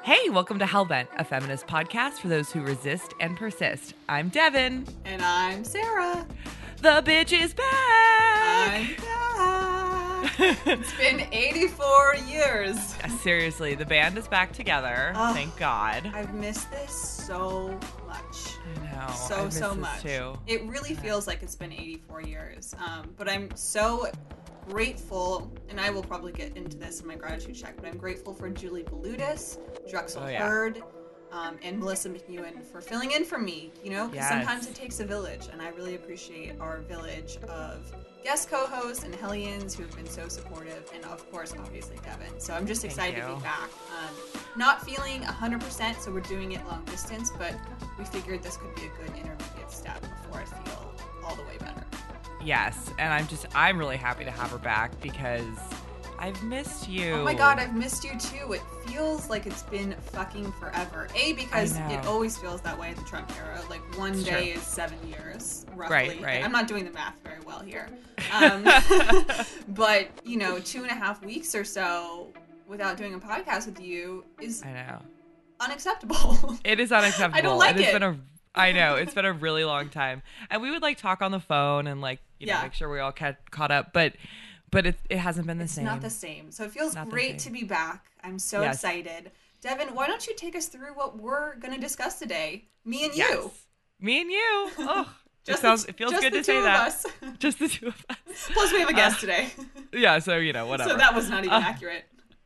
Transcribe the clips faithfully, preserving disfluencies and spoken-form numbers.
Hey, welcome to Hellbent, a feminist podcast for those who resist and persist. I'm Devin. And I'm Sarah. The bitch is back! I'm back! It's been eighty-four years. Yeah, seriously, the band is back together. Oh, thank God. I've missed this so much. I know. So, I miss so this much. Too. It really feels like it's been eighty-four years. Um, but I'm so grateful, and I will probably get into this in my gratitude check, but I'm grateful for Julie Baludis, Drexel oh, yeah. Hurd, um, and Melissa McEwen for filling in for me, you know, because yes. sometimes it takes a village, and I really appreciate our village of guest co-hosts and Hellions who have been so supportive, and of course, obviously, Devin. So I'm just excited to be back. Um, not feeling one hundred percent, so we're doing it long distance, but we figured this could be a good intermediate step before I feel all the way better. Yes, and I'm just, I'm really happy to have her back because I've missed you. Oh my God, I've missed you too. It feels like it's been fucking forever. A, because it always feels that way in the Trump era. Like one it's day true. is seven years, roughly. Right, right. I'm not doing the math very well here. Um, but, you know, two and a half weeks or so without doing a podcast with you is I know. unacceptable. It is unacceptable. I don't like it. it. Has been a I know. It's been a really long time. And we would like talk on the phone and like, you know, yeah. make sure we all ca- caught up. But but it, it hasn't been the it's same. It's not the same. So it feels not great to be back. I'm so yes. excited. Devin, why don't you take us through what we're going to discuss today? Me and yes. you. Me and you. Oh, just it, sounds, the, it feels just good the to two say of that. Us. Just the two of us. Plus we have a guest uh, today. Yeah, so, you know, whatever. So that was not even uh, accurate.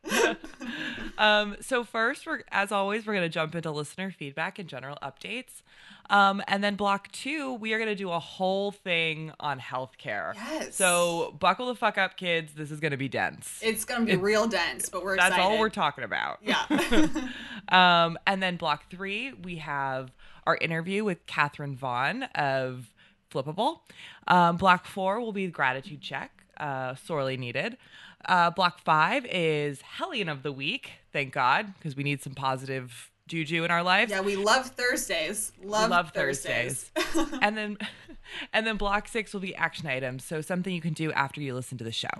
um, so first, we're as always, we're going to jump into listener feedback and general updates. Um, and then block two, we are going to do a whole thing on healthcare. Yes. So buckle the fuck up, kids. This is going to be dense. It's going to be it, real dense, but we're that's excited. That's all we're talking about. Yeah. um, and then block three, we have our interview with Catherine Vaughn of Flippable. Um, block four will be gratitude check, uh, sorely needed. Uh, block five is Hellion of the Week. Thank God, because we need some positive juju in our lives. Yeah, we love Thursdays. Love, love Thursdays. Thursdays. and then and then block six will be action items. So something you can do after you listen to the show.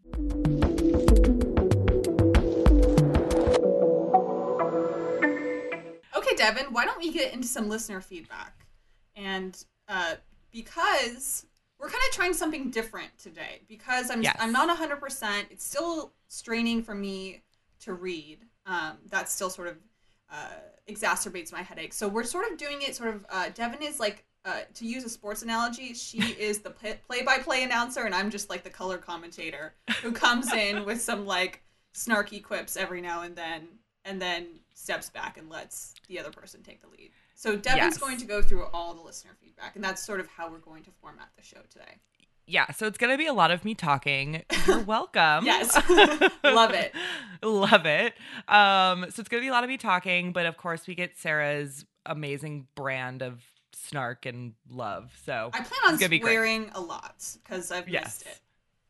Okay, Devin, why don't we get into some listener feedback? And uh, because we're kind of trying something different today, because I'm yes. I'm not one hundred percent. It's still straining for me to read. Um, that's still sort of uh, exacerbates my headache. So we're sort of doing it sort of, uh, Devin is like, uh, to use a sports analogy, she is the play-by-play announcer, and I'm just like the color commentator who comes in with some like snarky quips every now and then, and then steps back and lets the other person take the lead. So Devin's yes. going to go through all the listener feedback, and that's sort of how we're going to format the show today. Yeah, so it's going to be a lot of me talking. You're welcome. Yes. Love it. Love it. Um, so it's going to be a lot of me talking, but of course we get Sarah's amazing brand of snark and love. So I plan on swearing a lot because I've yes. missed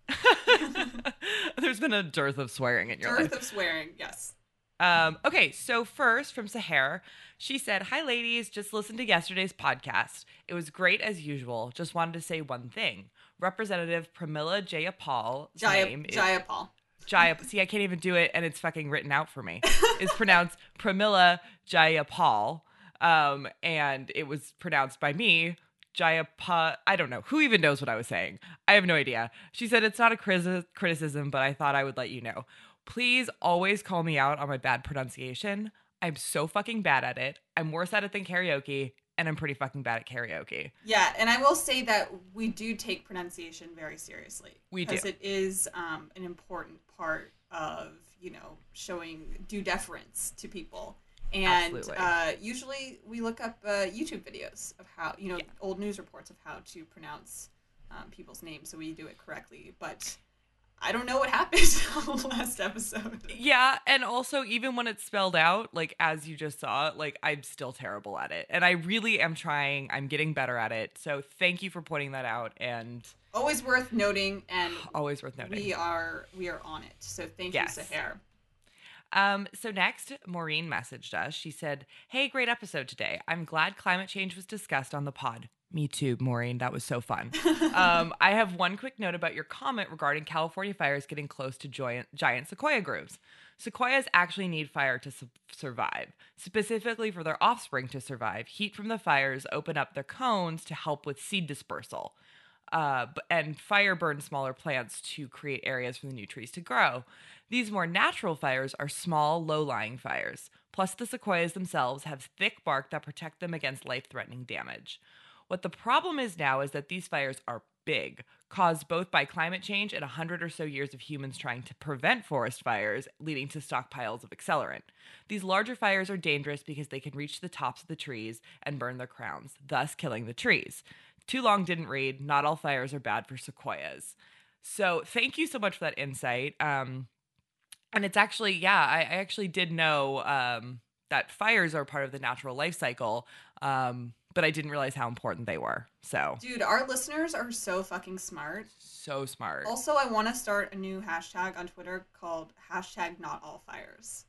it. There's been a dearth of swearing in your dearth life. Dearth of swearing, yes. Um, okay, so first from Sahar, she said, "Hi ladies, just listened to yesterday's podcast. It was great as usual. Just wanted to say one thing. Representative Pramila Jayapal's Jaya, name is Jayapal. Jaya. See, I can't even do it, and it's fucking written out for me. It's pronounced Pramila Jayapal, um, and it was pronounced by me, Jayapa. I don't know. Who even knows what I was saying? I have no idea. She said, it's not a criti- criticism, but I thought I would let you know. Please always call me out on my bad pronunciation. I'm so fucking bad at it. I'm worse at it than karaoke, and I'm pretty fucking bad at karaoke." Yeah, and I will say that we do take pronunciation very seriously. We do. Because it is um, an important part of, you know, showing due deference to people. And uh, usually we look up uh, YouTube videos of how, you know, yeah. old news reports of how to pronounce um, people's names so we do it correctly. But I don't know what happened on the last episode. Yeah, and also even when it's spelled out, like as you just saw, like I'm still terrible at it. And I really am trying. I'm getting better at it. So thank you for pointing that out. And always worth noting, and always worth noting. We are we are on it. So thank yes. you, Sahar. Um, so next, Maureen messaged us. She said, "Hey, great episode today. I'm glad climate change was discussed on the pod." Me too, Maureen. That was so fun. um, I have one quick note about your comment regarding California fires getting close to giant, giant sequoia groves. Sequoias actually need fire to su- survive. Specifically for their offspring to survive, heat from the fires open up their cones to help with seed dispersal. Uh, b- and fire burns smaller plants to create areas for the new trees to grow. These more natural fires are small, low-lying fires. Plus, the sequoias themselves have thick bark that protect them against life-threatening damage. What the problem is now is that these fires are big, caused both by climate change and a hundred or so years of humans trying to prevent forest fires, leading to stockpiles of accelerant. These larger fires are dangerous because they can reach the tops of the trees and burn their crowns, thus killing the trees. Too long didn't read. Not all fires are bad for sequoias. So thank you so much for that insight. Um, and it's actually, yeah, I, I actually did know um, that fires are part of the natural life cycle, um, but I didn't realize how important they were. So, Dude, our listeners are so fucking smart. so smart. Also, I want to start a new hashtag on Twitter called hashtag not all fires.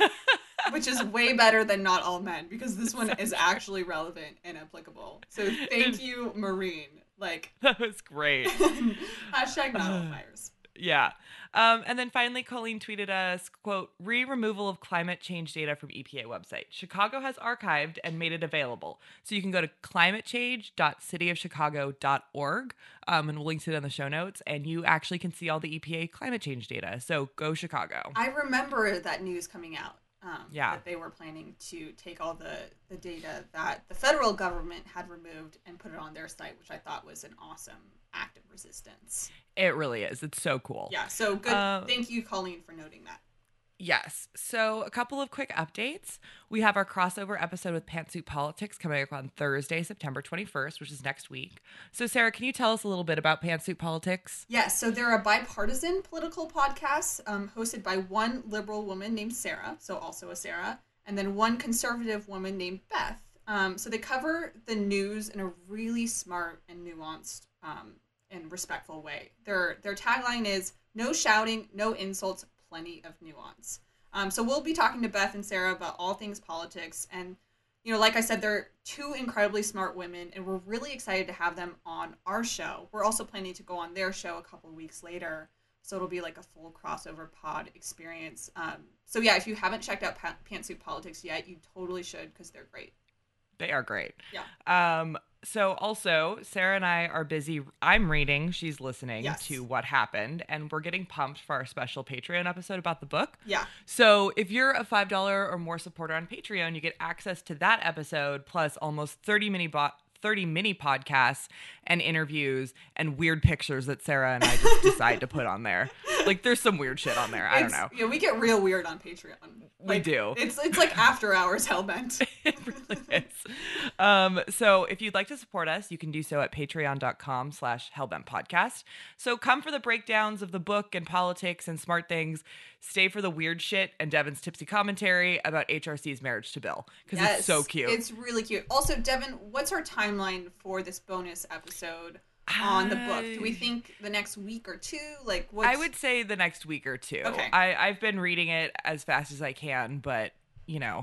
Which is way better than not all men, because this one is actually relevant and applicable. So thank you, Marine. Like, That was great. hashtag not all fires. Yeah. Um, and then finally, Colleen tweeted us, quote, re-removal of climate change data from E P A website. Chicago has archived and made it available. So you can go to climate change dot city of chicago dot org, um, and we'll link to it in the show notes, and you actually can see all the E P A climate change data. So go Chicago. I remember that news coming out. Um, Yeah. That they were planning to take all the, the data that the federal government had removed and put it on their site, which I thought was an awesome act of resistance. It really is. It's so cool. Yeah, so good. Uh, Thank you, Colleen, for noting that. Yes. So a couple of quick updates. We have our crossover episode with Pantsuit Politics coming up on Thursday, September twenty-first, which is next week. So Sarah, can you tell us a little bit about Pantsuit Politics? Yes, so they're a bipartisan political podcast um, hosted by one liberal woman named Sarah, so also a Sarah, and then one conservative woman named Beth. Um, so they cover the news in a really smart and nuanced um, and respectful way. Their their tagline is no shouting, no insults, plenty of nuance. Um, so we'll be talking to Beth and Sarah about all things politics. And, you know, like I said, they're two incredibly smart women, and we're really excited to have them on our show. We're also planning to go on their show a couple weeks later. So it'll be like a full crossover pod experience. Um, so yeah, if you haven't checked out pa- Pantsuit Politics yet, you totally should, because they're great. They are great. Yeah. Um, so also, Sarah and I are busy. I'm reading, she's listening Yes. to What Happened, and we're getting pumped for our special Patreon episode about the book. Yeah. So if you're a five dollars or more supporter on Patreon, you get access to that episode, plus almost thirty mini bot. thirty mini podcasts and interviews and weird pictures that Sarah and I just decide to put on there. Like, there's some weird shit on there. I don't It's- know. Yeah, we get real weird on Patreon. We Like, do. It's it's like after hours Hellbent. It really is. Um, so if you'd like to support us, you can do so at patreon.com slash hellbent podcast. So come for the breakdowns of the book and politics and smart things. Stay for the weird shit and Devin's tipsy commentary about H R C's marriage to Bill, because it's so cute. It's really cute. Also, Devin, what's our timeline for this bonus episode on the book? Do we think the next week or two? Like, what's... I would say the next week or two. Okay. I, I've been reading it as fast as I can, but, you know.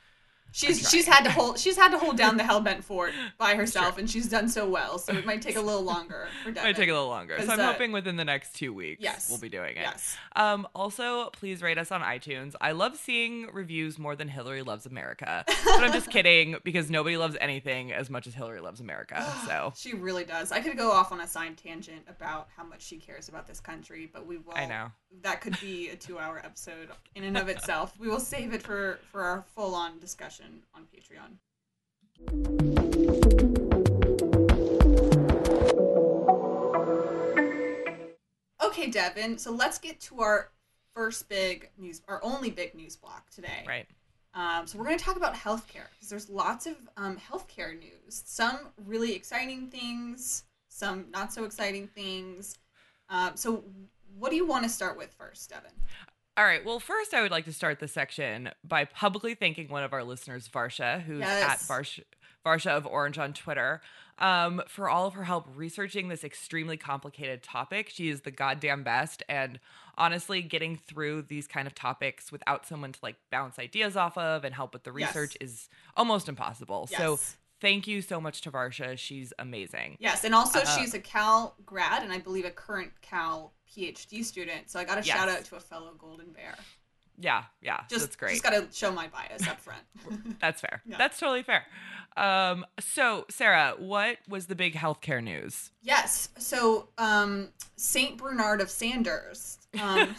She's she's had to hold she's had to hold down the Hellbent fort by herself, and she's done so well. So it might take a little longer for Devin. Might take a little longer. So 'Cause, I'm uh, hoping within the next two weeks yes. we'll be doing it. Yes. Um, also, please rate us on iTunes. I love seeing reviews more than Hillary Loves America. But I'm just kidding, because nobody loves anything as much as Hillary Loves America. So She really does. I could go off on a side tangent about how much she cares about this country, but we will. I know. That could be a two-hour episode in and of itself. We will save it for for our full-on discussion on Patreon. Okay, Devin. So let's get to our first big news, our only big news block today. right. Um, so we're going to talk about healthcare, because there's lots of um, healthcare news. Some really exciting things, some not so exciting things. Um, so what do you want to start with first, Devin? All right. Well, first, I would like to start this section by publicly thanking one of our listeners, Varsha, who's Yes. at Varsha, Varsha of Orange on Twitter, um, for all of her help researching this extremely complicated topic. She is the goddamn best. And honestly, getting through these kind of topics without someone to like bounce ideas off of and help with the Yes. research is almost impossible. So Yes. thank you so much to Varsha. She's amazing. Yes, and also Uh, she's a Cal grad, and I believe a current Cal PhD student. So I got a Yes. shout out to a fellow Golden Bear. Yeah, yeah. Just, so that's great. Just got to show my bias up front. That's fair. Yeah. That's totally fair. Um, so, Sarah, what was the big healthcare news? Yes. So, um, Saint Bernard of Sanders. Um,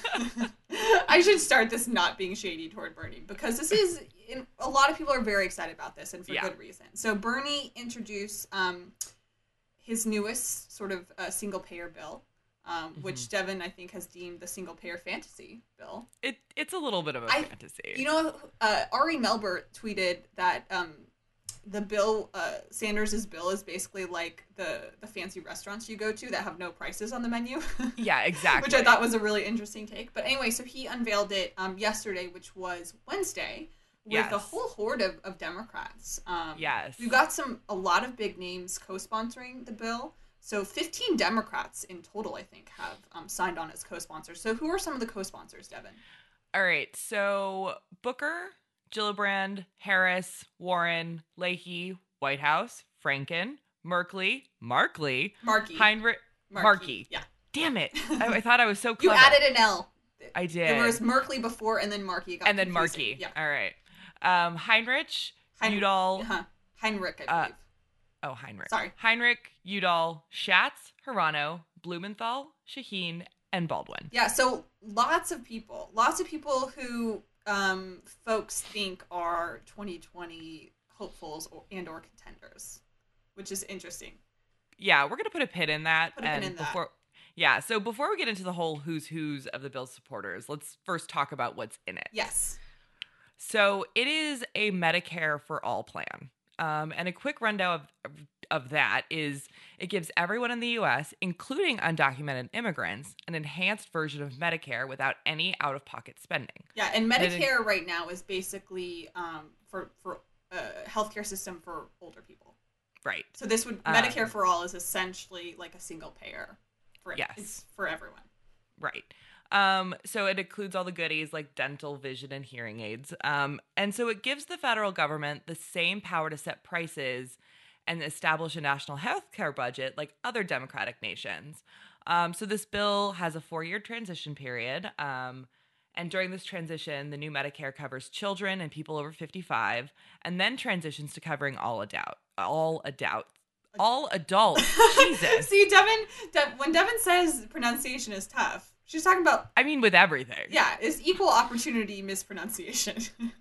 I should start this not being shady toward Bernie, because this is, a lot of people are very excited about this, and for Yeah. good reason. So, Bernie introduced um, his newest sort of uh, single payer bill. Um, Mm-hmm. which Devin, I think, has deemed the single payer fantasy bill. It it's a little bit of a I- fantasy. You know, uh, Ari Melbert tweeted that um, the bill, uh, Sanders' bill, is basically like the, the fancy restaurants you go to that have no prices on the menu. Yeah, exactly. Which I thought was a really interesting take. But anyway, so he unveiled it um, yesterday, which was Wednesday, with Yes. a whole horde of, of Democrats. Um, Yes. We've got some a lot of big names co-sponsoring the bill. So fifteen Democrats in total, I think, have um, signed on as co-sponsors. So who are some of the co-sponsors, Devin? All right. So Booker, Gillibrand, Harris, Warren, Leahy, Whitehouse, Franken, Merkley, Markley, Markey. Heinrich, Markey. Yeah. Damn it! I, I thought I was so You clever. added an L. I did. There was Merkley before, and then Markey got and then confusing. Markey. Yeah. All right. Um, Heinrich, Hein- Udall. Uh-huh. Heinrich, I Uh, believe. Oh, Heinrich. Sorry. Heinrich, Udall, Schatz, Hirano, Blumenthal, Shaheen, and Baldwin. Yeah, so lots of people. Lots of people who um, folks think are twenty twenty hopefuls or, and or contenders, which is interesting. Yeah, we're gonna put a pin in that. Put a pin and in that. before, Yeah, so before we get into the whole who's who's of the bill's supporters, let's first talk about what's in it. Yes. So it is a Medicare for all plan. Um, and a quick rundown of, of that is it gives everyone in the U S, including undocumented immigrants, an enhanced version of Medicare without any out-of-pocket spending. Yeah, and And it- Medicare right now is basically um, for for a healthcare system for older people. Right. So this would Um, Medicare for all is essentially like a single payer. For Yes. It's for everyone. Right. Um, so it includes all the goodies like dental, vision, and hearing aids. Um, and so it gives the federal government the same power to set prices and establish a national health care budget like other democratic nations. Um, so this bill has a four-year transition period. Um, and during this transition, the new Medicare covers children and people over fifty-five, and then transitions to covering all adult, all adult, all adults. Jesus. See, Devin, De- when Devin says pronunciation is tough, she's talking about, I mean, with everything. yeah, it's equal opportunity mispronunciation.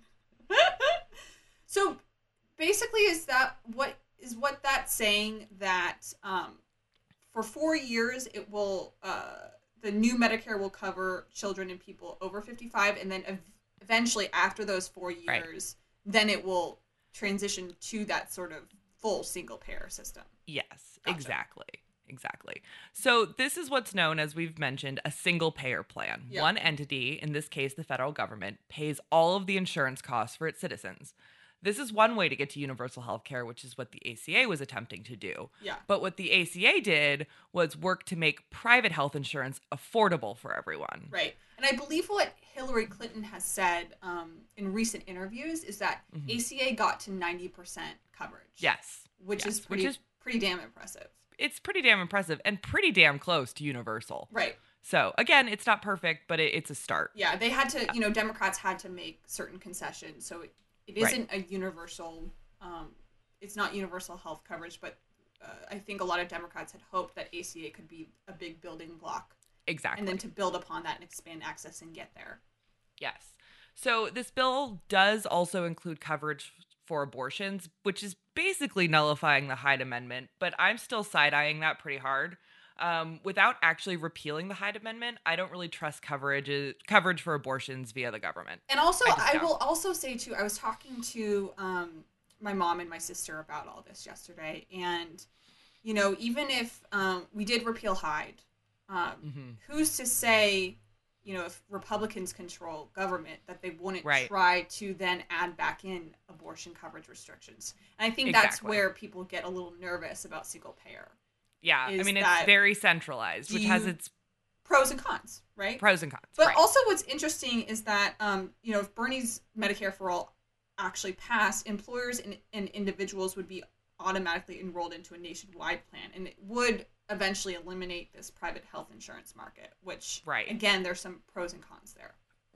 So basically, is that what is what that's saying that um, for four years it will uh, the new Medicare will cover children and people over fifty-five, and then ev- eventually after those four years, Right. then it will transition to that sort of full single payer system. Yes, Gotcha. exactly. Exactly. So this is what's known, as we've mentioned, a single payer plan. Yeah. One entity, in this case the federal government, pays all of the insurance costs for its citizens. This is one way to get to universal health care, which is what the A C A was attempting to do. Yeah. But what the A C A did was work to make private health insurance affordable for everyone. Right. And I believe what Hillary Clinton has said um, in recent interviews is that Mhm. A C A got to ninety percent coverage. Yes. Which yes, is pretty which is pretty damn impressive. it's pretty damn impressive and pretty damn close to universal. Right. So again, it's not perfect, but it, it's a start. Yeah, they had to, you know, Democrats had to make certain concessions. So it, it Right. isn't a universal, um, it's not universal health coverage, but uh, I think a lot of Democrats had hoped that A C A could be a big building block. Exactly. And then to build upon that and expand access and get there. Yes. So this bill does also include coverage for abortions, which is basically nullifying the Hyde Amendment, but I'm still side-eyeing that pretty hard. Um, without actually repealing the Hyde Amendment, I don't really trust coverage coverage for abortions via the government. And also, I just I, don't. will also say, too, I was talking to um, my mom and my sister about all this yesterday. And, you know, even if um, we did repeal Hyde, um, Mm-hmm. who's to say, you know, if Republicans control government, that they wouldn't Right. try to then add back in abortion coverage restrictions? And I think that's Exactly. where people get a little nervous about single payer. Yeah, I Is mean, it's that- very centralized, Do which has you- its Pros and cons, right? pros and cons. But right. also, what's interesting is that, um, you know, if Bernie's Medicare for All actually passed, employers and, and individuals would be automatically enrolled into a nationwide plan, and it would eventually eliminate this private health insurance market. Which, Right. again, there's some pros and cons there.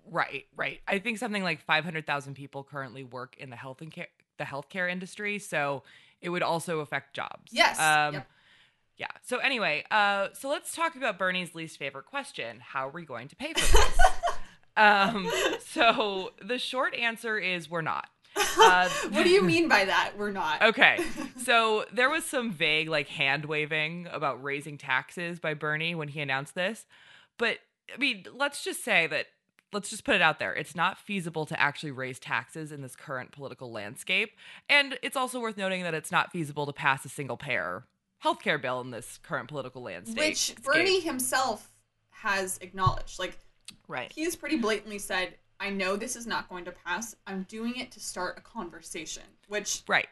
Right, right. I think something like five hundred thousand people currently work in the health and care, the healthcare industry, so it would also affect jobs. Yes. Um, yep. Yeah. So anyway, uh, so let's talk about Bernie's least favorite question. How are we going to pay for this? um, so the short answer is we're not. Uh, what do you mean by that? We're not. Okay. So there was some vague like hand waving about raising taxes by Bernie when he announced this. But I mean, let's just say that let's just put it out there. It's not feasible to actually raise taxes in this current political landscape. And it's also worth noting that it's not feasible to pass a single payer healthcare bill in this current political landscape. Which Bernie himself has acknowledged. Like, right. He has pretty blatantly said, I know this is not going to pass. I'm doing it to start a conversation. Which, right.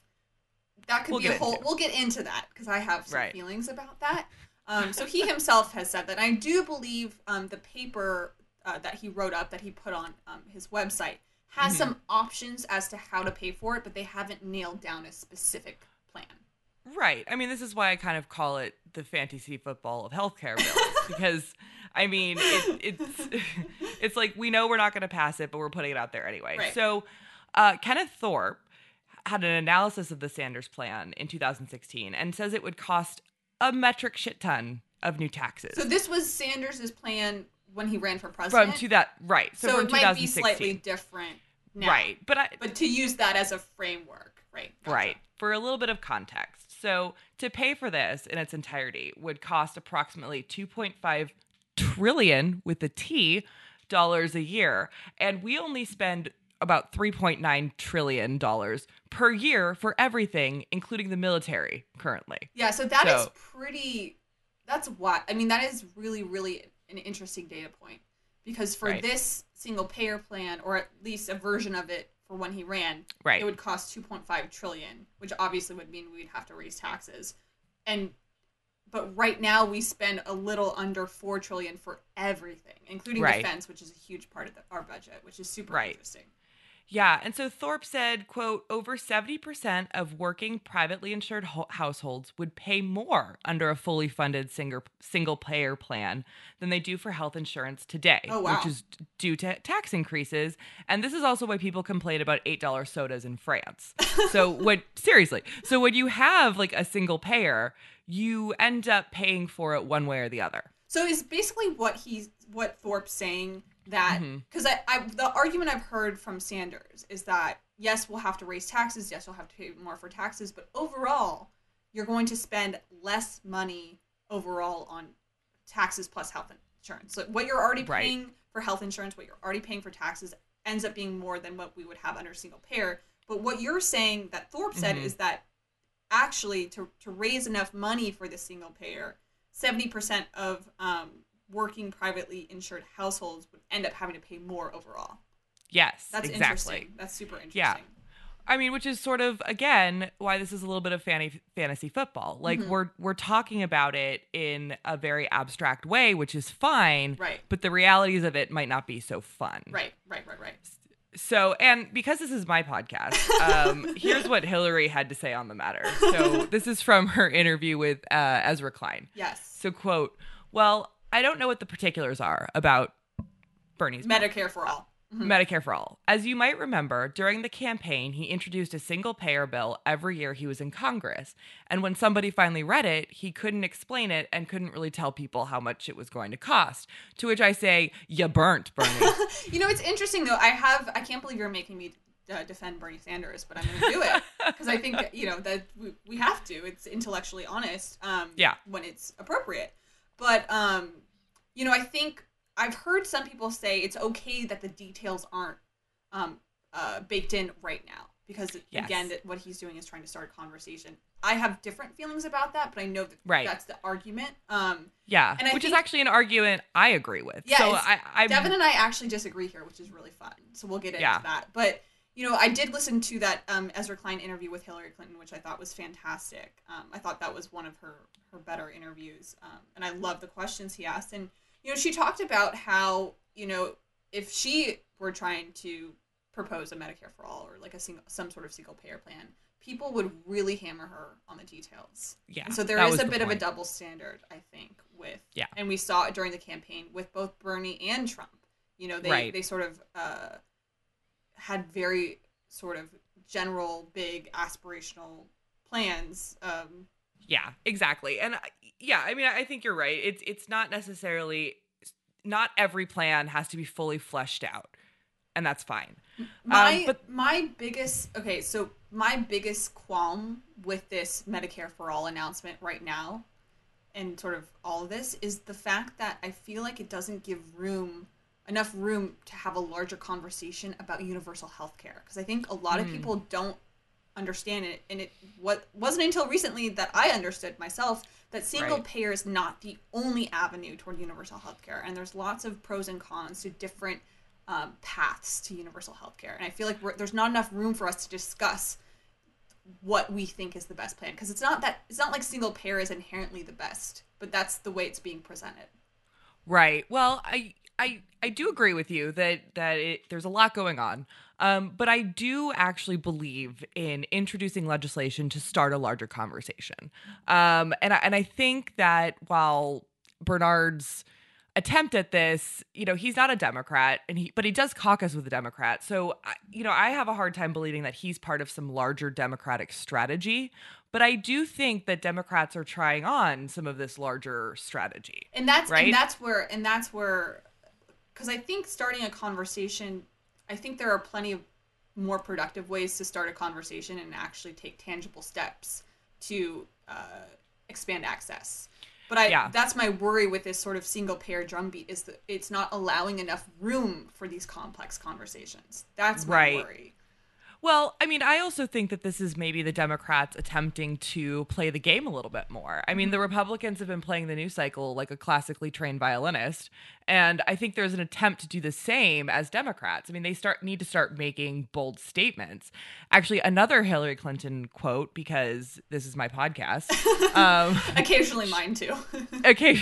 That could we'll be a whole, into. we'll get into that because I have some right. feelings about that. Um, so he himself has said that. And I do believe um, the paper uh, that he wrote up, that he put on um, his website, has mm-hmm. some options as to how to pay for it, but they haven't nailed down a specific plan. Right. I mean, this is why I kind of call it the fantasy football of healthcare bills because, I mean, it, it's it's like we know we're not going to pass it, but we're putting it out there anyway. Right. So uh, Kenneth Thorpe had an analysis of the Sanders plan in two thousand sixteen and says it would cost a metric shit ton of new taxes. So this was Sanders' plan when he ran for president? From to that, right. So, so from it might be slightly different now. Right. But, I, but to use that as a framework, right? Gotcha. Right. For a little bit of context. So to pay for this in its entirety would cost approximately two point five trillion with a T dollars a year. And we only spend about three point nine trillion dollars per year for everything, including the military currently. Yeah, so that so, is pretty, that's what, I mean, that is really, really an interesting data point. Because for right. this single payer plan, or at least a version of it for when he ran, right. it would cost two point five trillion dollars, which obviously would mean we'd have to raise taxes. And but right now we spend a little under four trillion dollars for everything, including right. defense, which is a huge part of the, our budget, which is super right. interesting. Yeah, and so Thorpe said, quote, over seventy percent of working privately insured ho- households would pay more under a fully funded single, single payer plan than they do for health insurance today, oh, wow. which is due to tax increases. And this is also why people complain about eight dollars sodas in France. So what, seriously, so when you have like a single payer, you end up paying for it one way or the other. So is basically what he's, what Thorpe's saying that, because mm-hmm. I, I, the argument I've heard from Sanders is that, yes, we'll have to raise taxes. Yes, we'll have to pay more for taxes. But overall, you're going to spend less money overall on taxes plus health insurance. So what you're already right. paying for health insurance, what you're already paying for taxes ends up being more than what we would have under single payer. But what you're saying that Thorpe said mm-hmm. is that actually to, to raise enough money for the single payer, seventy percent of um, working privately insured households would end up having to pay more overall. Yes, that's exactly. Interesting. That's super interesting. Yeah. I mean, which is sort of, again, why this is a little bit of fanny, fantasy football. Like, mm-hmm. we're we're talking about it in a very abstract way, which is fine. Right. But the realities of it might not be so fun. Right, right, right, right. So, and because this is my podcast, um, here's what Hillary had to say on the matter. So this is from her interview with uh, Ezra Klein. Yes. So, quote, well, I don't know what the particulars are about Bernie's Medicare bill. for all. Mm-hmm. Medicare for all. As you might remember, during the campaign, he introduced a single payer bill every year he was in Congress. And when somebody finally read it, he couldn't explain it and couldn't really tell people how much it was going to cost. To which I say, you burnt, Bernie. You know, it's interesting, though. I have, I can't believe you're making me uh, defend Bernie Sanders, but I'm going to do it. Because I think, you know, that we, we have to. It's intellectually honest um, yeah. when it's appropriate. But, um, you know, I think I've heard some people say it's okay that the details aren't um, uh, baked in right now because, yes. again, that what he's doing is trying to start a conversation. I have different feelings about that, but I know that right. that's the argument. Um, yeah, and I which think, is actually an argument I agree with. Yeah, so I, I, Devin and I actually disagree here, which is really fun. So we'll get into yeah. that. But, you know, I did listen to that um, Ezra Klein interview with Hillary Clinton, which I thought was fantastic. Um, I thought that was one of her, her better interviews. Um, and I love the questions he asked. And, you know, she talked about how, you know, if she were trying to propose a Medicare for all or like a single, some sort of single payer plan, people would really hammer her on the details. Yeah. And so there is a bit of a double standard, I think, with, yeah. and we saw it during the campaign with both Bernie and Trump. You know, they Right. they sort of uh, had very sort of general, big, aspirational plans. Um, Yeah, exactly. And I- yeah, I mean, I think you're right. It's it's not necessarily not every plan has to be fully fleshed out, and that's fine. Um, my but my biggest okay, so my biggest qualm with this Medicare for All announcement right now, and sort of all of this, is the fact that I feel like it doesn't give room enough room to have a larger conversation about universal health care, because I think a lot of mm, people don't understand it, and it what wasn't until recently that I understood myself that single right. payer is not the only avenue toward universal health care, and there's lots of pros and cons to different um, paths to universal health care, and I feel like we're, there's not enough room for us to discuss what we think is the best plan, because it's not that it's not like single payer is inherently the best, but that's the way it's being presented. Right. Well, I I I do agree with you that that it, there's a lot going on. Um, but I do actually believe in introducing legislation to start a larger conversation. Um, and I, and I think that while Bernard's attempt at this, you know, he's not a Democrat, and he but he does caucus with the Democrat. So, I- you know, I have a hard time believing that he's part of some larger Democratic strategy. But I do think that Democrats are trying on some of this larger strategy, And that's and right? that's where and that's where because I think starting a conversation, I think there are plenty of more productive ways to start a conversation and actually take tangible steps to uh, expand access. But I Yeah. that's my worry with this sort of single payer drumbeat, is that it's not allowing enough room for these complex conversations. That's my Right. worry. Well, I mean, I also think that this is maybe the Democrats attempting to play the game a little bit more. I mean, Mm-hmm. the Republicans have been playing the news cycle like a classically trained violinist, and I think there's an attempt to do the same as Democrats. I mean, they start need to start making bold statements. Actually, another Hillary Clinton quote, because this is my podcast. Um, Occasionally mine too. okay,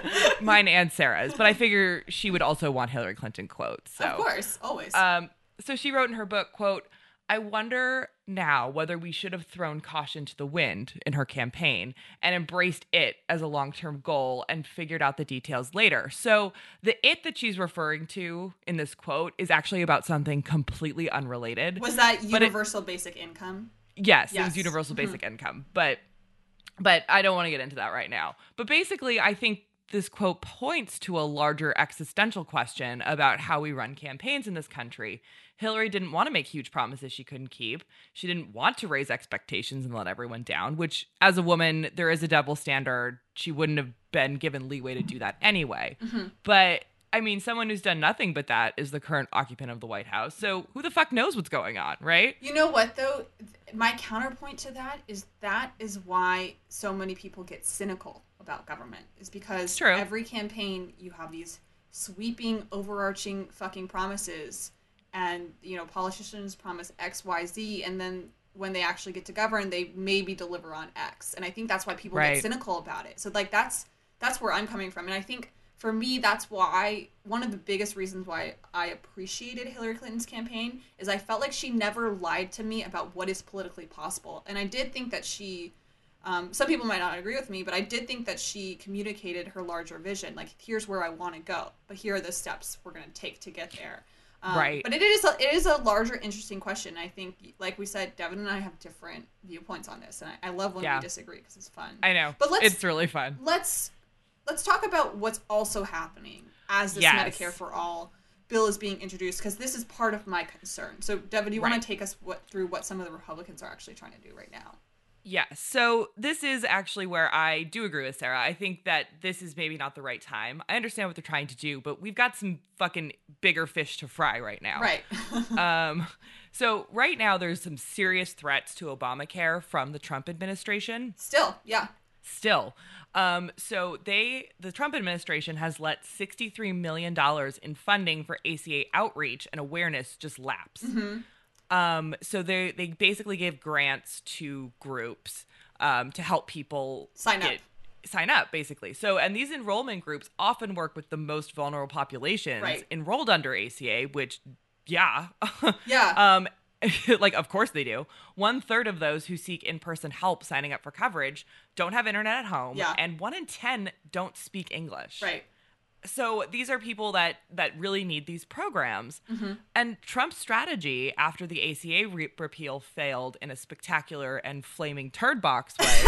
mine and Sarah's, but I figure she would also want Hillary Clinton quotes. So Of course, always. um, so she wrote in her book, quote, I wonder now whether we should have thrown caution to the wind in her campaign and embraced it as a long-term goal and figured out the details later. So the it that she's referring to in this quote is actually about something completely unrelated. Was that But it, universal basic income? yes, it was Yes. universal Mhm. basic income, but but I don't want to get into that right now. But basically, I think this quote points to a larger existential question about how we run campaigns in this country. Hillary didn't want to make huge promises she couldn't keep. She didn't want to raise expectations and let everyone down, which, as a woman, there is a double standard. She wouldn't have been given leeway to do that anyway. Mm-hmm. But I mean, someone who's done nothing but that is the current occupant of the White House. So who the fuck knows what's going on, right? You know what, though? My counterpoint to that is that is why so many people get cynical about government, is because It's true. every campaign you have these sweeping, overarching fucking promises, and, you know, politicians promise X, Y, Z, and then when they actually get to govern, they maybe deliver on X. And I think that's why people Right. get cynical about it. So, like, that's that's where I'm coming from. And I think for me, that's why one of the biggest reasons why I appreciated Hillary Clinton's campaign is I felt like she never lied to me about what is politically possible. And I did think that she, um, some people might not agree with me, but I did think that she communicated her larger vision. Like, here's where I want to go, but here are the steps we're going to take to get there. Um, Right. But it is a, it is a larger, interesting question. I think, like we said, Devin and I have different viewpoints on this, and I, I love when Yeah. we disagree because it's fun. I know. But let's It's really fun. let's let's talk about what's also happening as this Yes. Medicare for All bill is being introduced, because this is part of my concern. So, Devin, do you Right. want to take us what through what some of the Republicans are actually trying to do right now? Yeah. So this is actually where I do agree with Sarah. I think that this is maybe not the right time. I understand what they're trying to do, but we've got some fucking bigger fish to fry right now. Right. Um, so right now there's some serious threats to Obamacare from the Trump administration. Still, yeah. Still. Um, so they, the Trump administration has let sixty-three million dollars in funding for A C A outreach and awareness just lapse. Mm-hmm. Um, so they they basically gave grants to groups um, to help people Sign up. get, sign up, basically. So, and these enrollment groups often work with the most vulnerable populations Right. enrolled under A C A, which, yeah, Yeah. um, like of course they do. One third of those who seek in-person help signing up for coverage don't have internet at home, Yeah. and one in ten don't speak English. Right. So these are people that that really need these programs. Mm-hmm. And Trump's strategy after the A C A re- repeal failed in a spectacular and flaming turd box way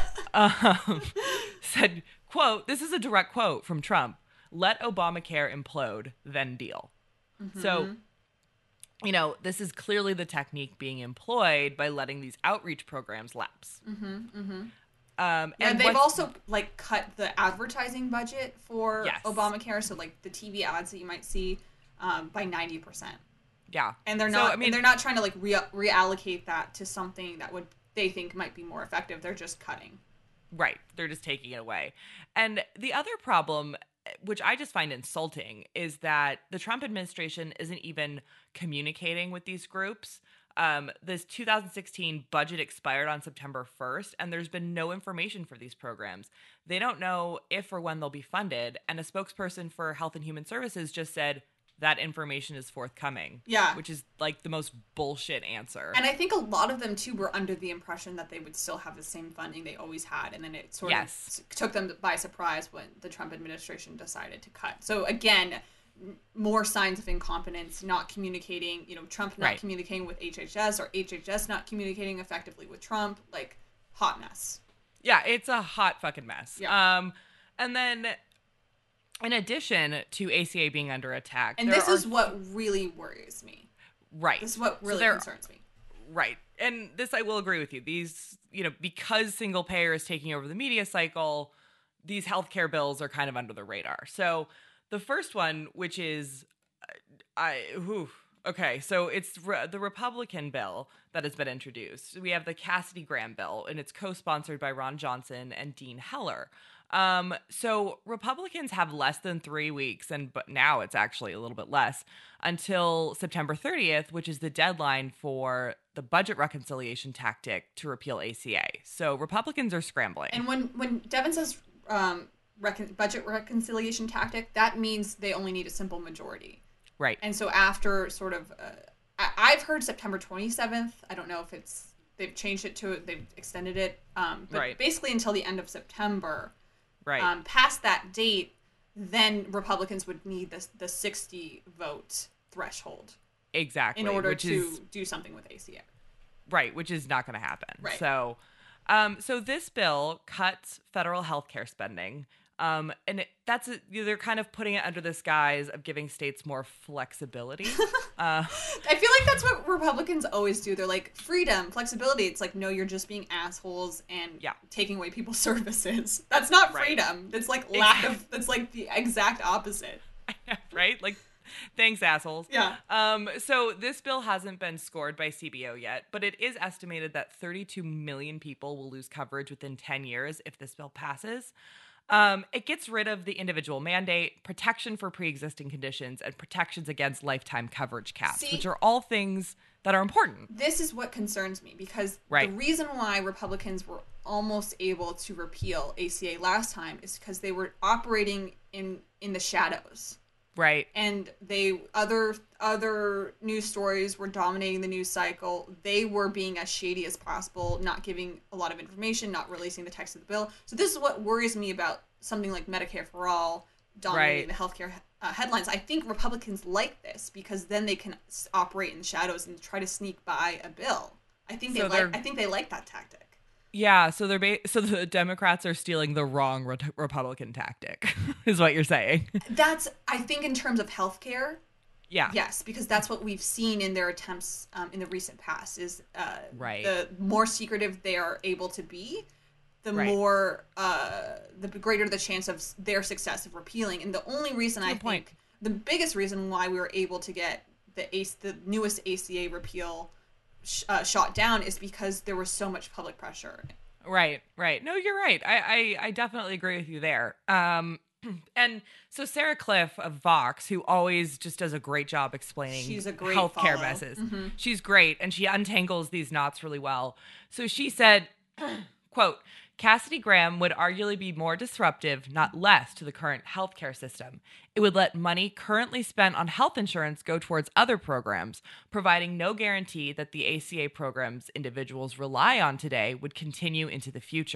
um, said, quote, this is a direct quote from Trump, let Obamacare implode, then deal. Mm-hmm. So, you know, this is clearly the technique being employed by letting these outreach programs lapse. Mm-hmm. Mm-hmm. Um, Yeah, and they've what's- also like cut the advertising budget for Yes. Obamacare, so like the T V ads that you might see um, by ninety percent. yeah. And they're So, not. I mean, and they're not trying to like re- reallocate that to something that would they think might be more effective. They're just cutting. right. They're just taking it away. And the other problem, which I just find insulting, is that the Trump administration isn't even communicating with these groups. Um, this two thousand sixteen budget expired on September first, and there's been no information for these programs. They don't know if or when they'll be funded. And a spokesperson for Health and Human Services just said that information is forthcoming. Yeah. Which is like the most bullshit answer. And I think a lot of them too were under the impression that they would still have the same funding they always had, and then it sort Yes. of took them by surprise when the Trump administration decided to cut. So again, m- more signs of incompetence, not communicating. You know, Trump not Right. communicating with H H S, or H H S not communicating effectively with Trump. Like, hot mess. Yeah, it's a hot fucking mess. Yeah. Um, and then in addition to A C A being under attack, And there this are- is what really worries me. right. This is what So really there- concerns me. Right. And this I will agree with you. These, you know, because single payer is taking over the media cycle, these healthcare bills are kind of under the radar. So the first one, which is, uh, I, whew, okay, so it's re- the Republican bill that has been introduced. We have the Cassidy Graham bill, and it's co-sponsored by Ron Johnson and Dean Heller. Um, so Republicans have less than three weeks, and but now it's actually a little bit less, until September thirtieth, which is the deadline for the budget reconciliation tactic to repeal A C A. So Republicans are scrambling. And when when Devin says um, recon- budget reconciliation tactic, that means they only need a simple majority. right. And so after sort of, uh, I- I've heard September twenty-seventh. I don't know if it's they've changed it to they've extended it, um, but Right. basically until the end of September. Right. Um, past that date, then Republicans would need the the sixty vote threshold exactly. in order which to is, do something with A C A. right, which is not going to happen. Right. So, um, so this bill cuts federal health care spending. Um, and it, that's a, they're kind of putting it under this guise of giving states more flexibility. uh, I feel like that's what Republicans always do. They're like, freedom, flexibility. It's like, no, you're just being assholes and Yeah. taking away people's services. That's not Right. freedom. That's like lack of, that's like the exact opposite. right? Like, thanks, assholes. Yeah. Um, so this bill hasn't been scored by C B O yet, but it is estimated that thirty-two million people will lose coverage within ten years if this bill passes. Um, it gets rid of the individual mandate, protection for pre-existing conditions, and protections against lifetime coverage caps, See- which are all things that are important. This is what concerns me because Right. the reason why Republicans were almost able to repeal A C A last time is because they were operating in in the shadows. Right. And they other other news stories were dominating the news cycle. They were being as shady as possible, not giving a lot of information, not releasing the text of the bill. So this is what worries me about something like Medicare for All dominating Right. the healthcare uh, headlines. I think Republicans like this because then they can s- operate in the shadows and try to sneak by a bill. I think they So like. they're- I think they like that tactic. Yeah, so they're ba- so the Democrats are stealing the wrong re- Republican tactic, is what you're saying. That's I think in terms of healthcare. Yeah. Yes, because that's what we've seen in their attempts um, in the recent past. Is uh, Right. the more secretive they are able to be, the Right. more uh, the greater the chance of s- their success of repealing. And the only reason I Good point. think the biggest reason why we were able to get the A C, the newest A C A repeal sh- uh, shot down is because there was so much public pressure. Right, right. No, you're right. I, I, I definitely agree with you there. Um, and so Sarah Cliff of Vox, who always just does a great job explaining She's a great healthcare follow. messes. Mhm. She's great, and she untangles these knots really well. So she said, quote, Cassidy Graham would arguably be more disruptive, not less, to the current healthcare system. It would let money currently spent on health insurance go towards other programs, providing no guarantee that the A C A programs individuals rely on today would continue into the future.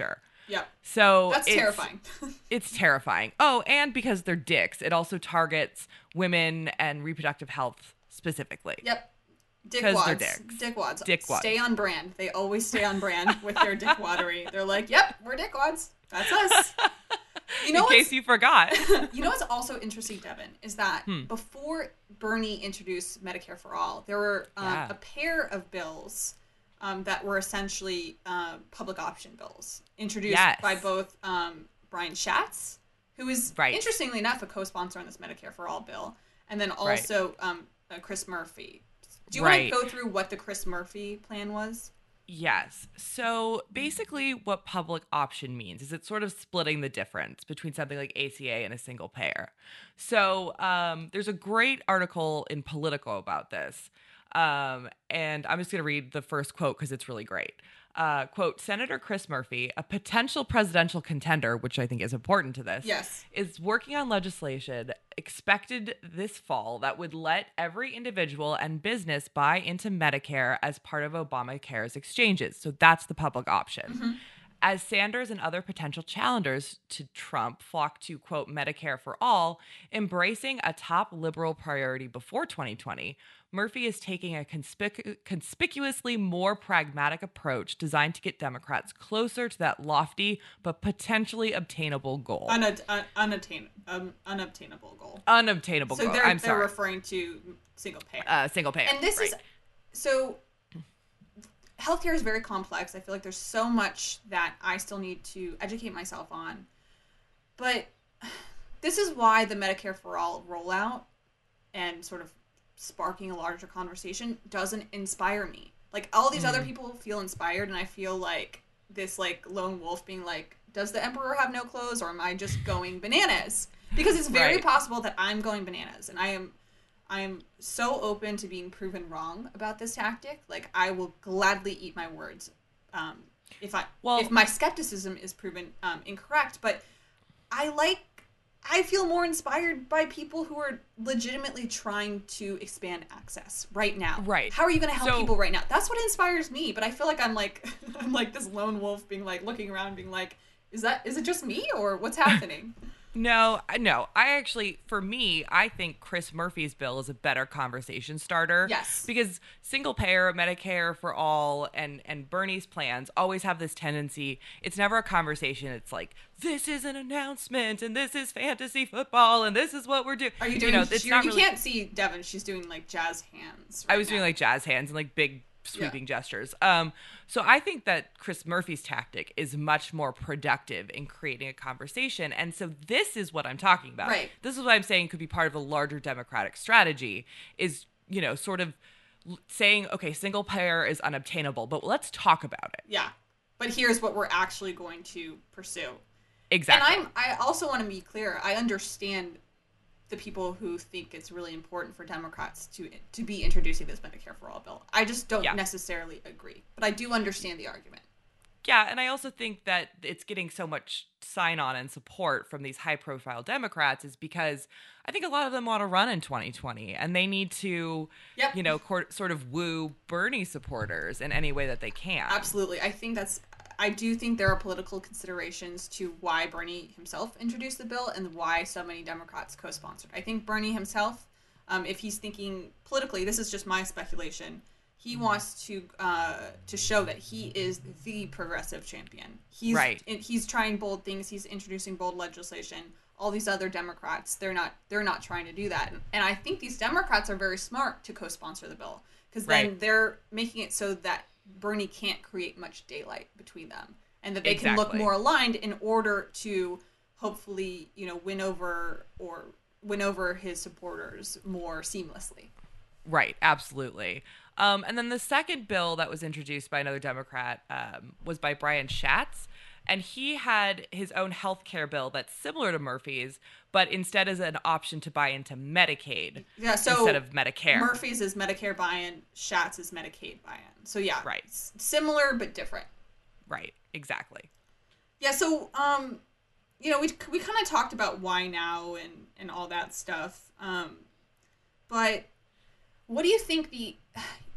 Yep. So That's it's, terrifying. It's terrifying. Oh, and because they're dicks, it also targets women and reproductive health specifically. Yep. Because they're Dickwads. dicks. Dickwads. Dickwads. Stay on brand. They always stay on brand with their dickwadery. They're like, yep, we're dickwads. That's us. You know In case you forgot. You know what's also interesting, Devin, is that Hmm. before Bernie introduced Medicare for All, there were um, Yeah. a pair of bills um, that were essentially uh, public option bills introduced Yes. by both um, Brian Schatz, who is, Right. interestingly enough, a co-sponsor on this Medicare for All bill, and then also um, uh, Chris Murphy. Do you Right. want to go through what the Chris Murphy plan was? Yes. So basically, what public option means is it's sort of splitting the difference between something like A C A and a single payer. So um, there's a great article in Politico about this. Um, and I'm just going to read the first quote because it's really great. Uh, quote, Senator Chris Murphy, a potential presidential contender, which I think is important to this, Yes. is working on legislation expected this fall that would let every individual and business buy into Medicare as part of Obamacare's exchanges. So that's the public option. Mm-hmm. As Sanders and other potential challengers to Trump flock to, quote, Medicare for all, embracing a top liberal priority before twenty twenty, Murphy is taking a conspicu- conspicuously more pragmatic approach designed to get Democrats closer to that lofty but potentially obtainable goal. Unat- un- unattain- um, unobtainable goal. Unobtainable So goal. they're, I'm they're sorry. referring to single payer. Uh, single payer. And this right. is so healthcare is very complex. I feel like there's so much that I still need to educate myself on. But this is why the Medicare for All rollout and sort of sparking a larger conversation doesn't inspire me. Like all these Mm. other people feel inspired, and I feel like this like lone wolf being like, does the emperor have no clothes, or am I just going bananas? Because it's very Right. possible that I'm going bananas, and I am I am so open to being proven wrong about this tactic. Like I will gladly eat my words um, if I Well- if my skepticism is proven um, incorrect. But I like I feel more inspired by people who are legitimately trying to expand access right now. Right. How are you going to help So- people right now? That's what inspires me. But I feel like I'm like I'm like this lone wolf being like looking around, being like, is that is it just me or what's happening? No, I- no. I actually, for me, I think Chris Murphy's bill is a better conversation starter. Yes. Because single payer, Medicare for all, and and Bernie's plans always have this tendency. It's never a conversation. It's like, this is an announcement, and this is fantasy football, and this is what we're doing. Are you doing? know, it's you not you really- can't see Devin. She's doing like jazz hands. I right was doing now. like jazz hands and like big sweeping gestures. Um, so I think that Chris Murphy's tactic is much more productive in creating a conversation. And so this is what I'm talking about. Right. This is what I'm saying could be part of a larger Democratic strategy is, you know, sort of l- saying, okay, single payer is unobtainable, but let's talk about it. Yeah, but here's what we're actually going to pursue. Exactly. And I'm I also want to be clear. I understand the people who think it's really important for Democrats to to be introducing this Medicare for All bill. I just don't Yeah. necessarily agree, but I do understand the argument. Yeah, and I also think that it's getting so much sign on and support from these high profile Democrats is because I think a lot of them want to run in twenty twenty and they need to, Yep. you know, court, sort of woo Bernie supporters in any way that they can. Absolutely. I think that's I do think there are political considerations to why Bernie himself introduced the bill and why so many Democrats co-sponsored. I think Bernie himself, um, if he's thinking politically, this is just my speculation, he wants to uh, to show that he is the progressive champion. He's Right. he's trying bold things. He's introducing bold legislation. All these other Democrats, they're not they're not trying to do that. And, and I think these Democrats are very smart to co-sponsor the bill because then Right. they're making it so that Bernie can't create much daylight between them, and that they can look Exactly. more aligned in order to hopefully, you know, win over or win over his supporters more seamlessly. Right, absolutely. Um, and then the second bill that was introduced by another Democrat um, was by Brian Schatz. And he had his own health care bill that's similar to Murphy's, but instead is an option to buy into Medicaid Yeah, so instead of Medicare. Murphy's is Medicare buy-in, Schatz is Medicaid buy-in. So yeah, Right. s- similar but different. Right, exactly. Yeah, so um, you know, we we kind of talked about why now and and all that stuff. Um, but what do you think the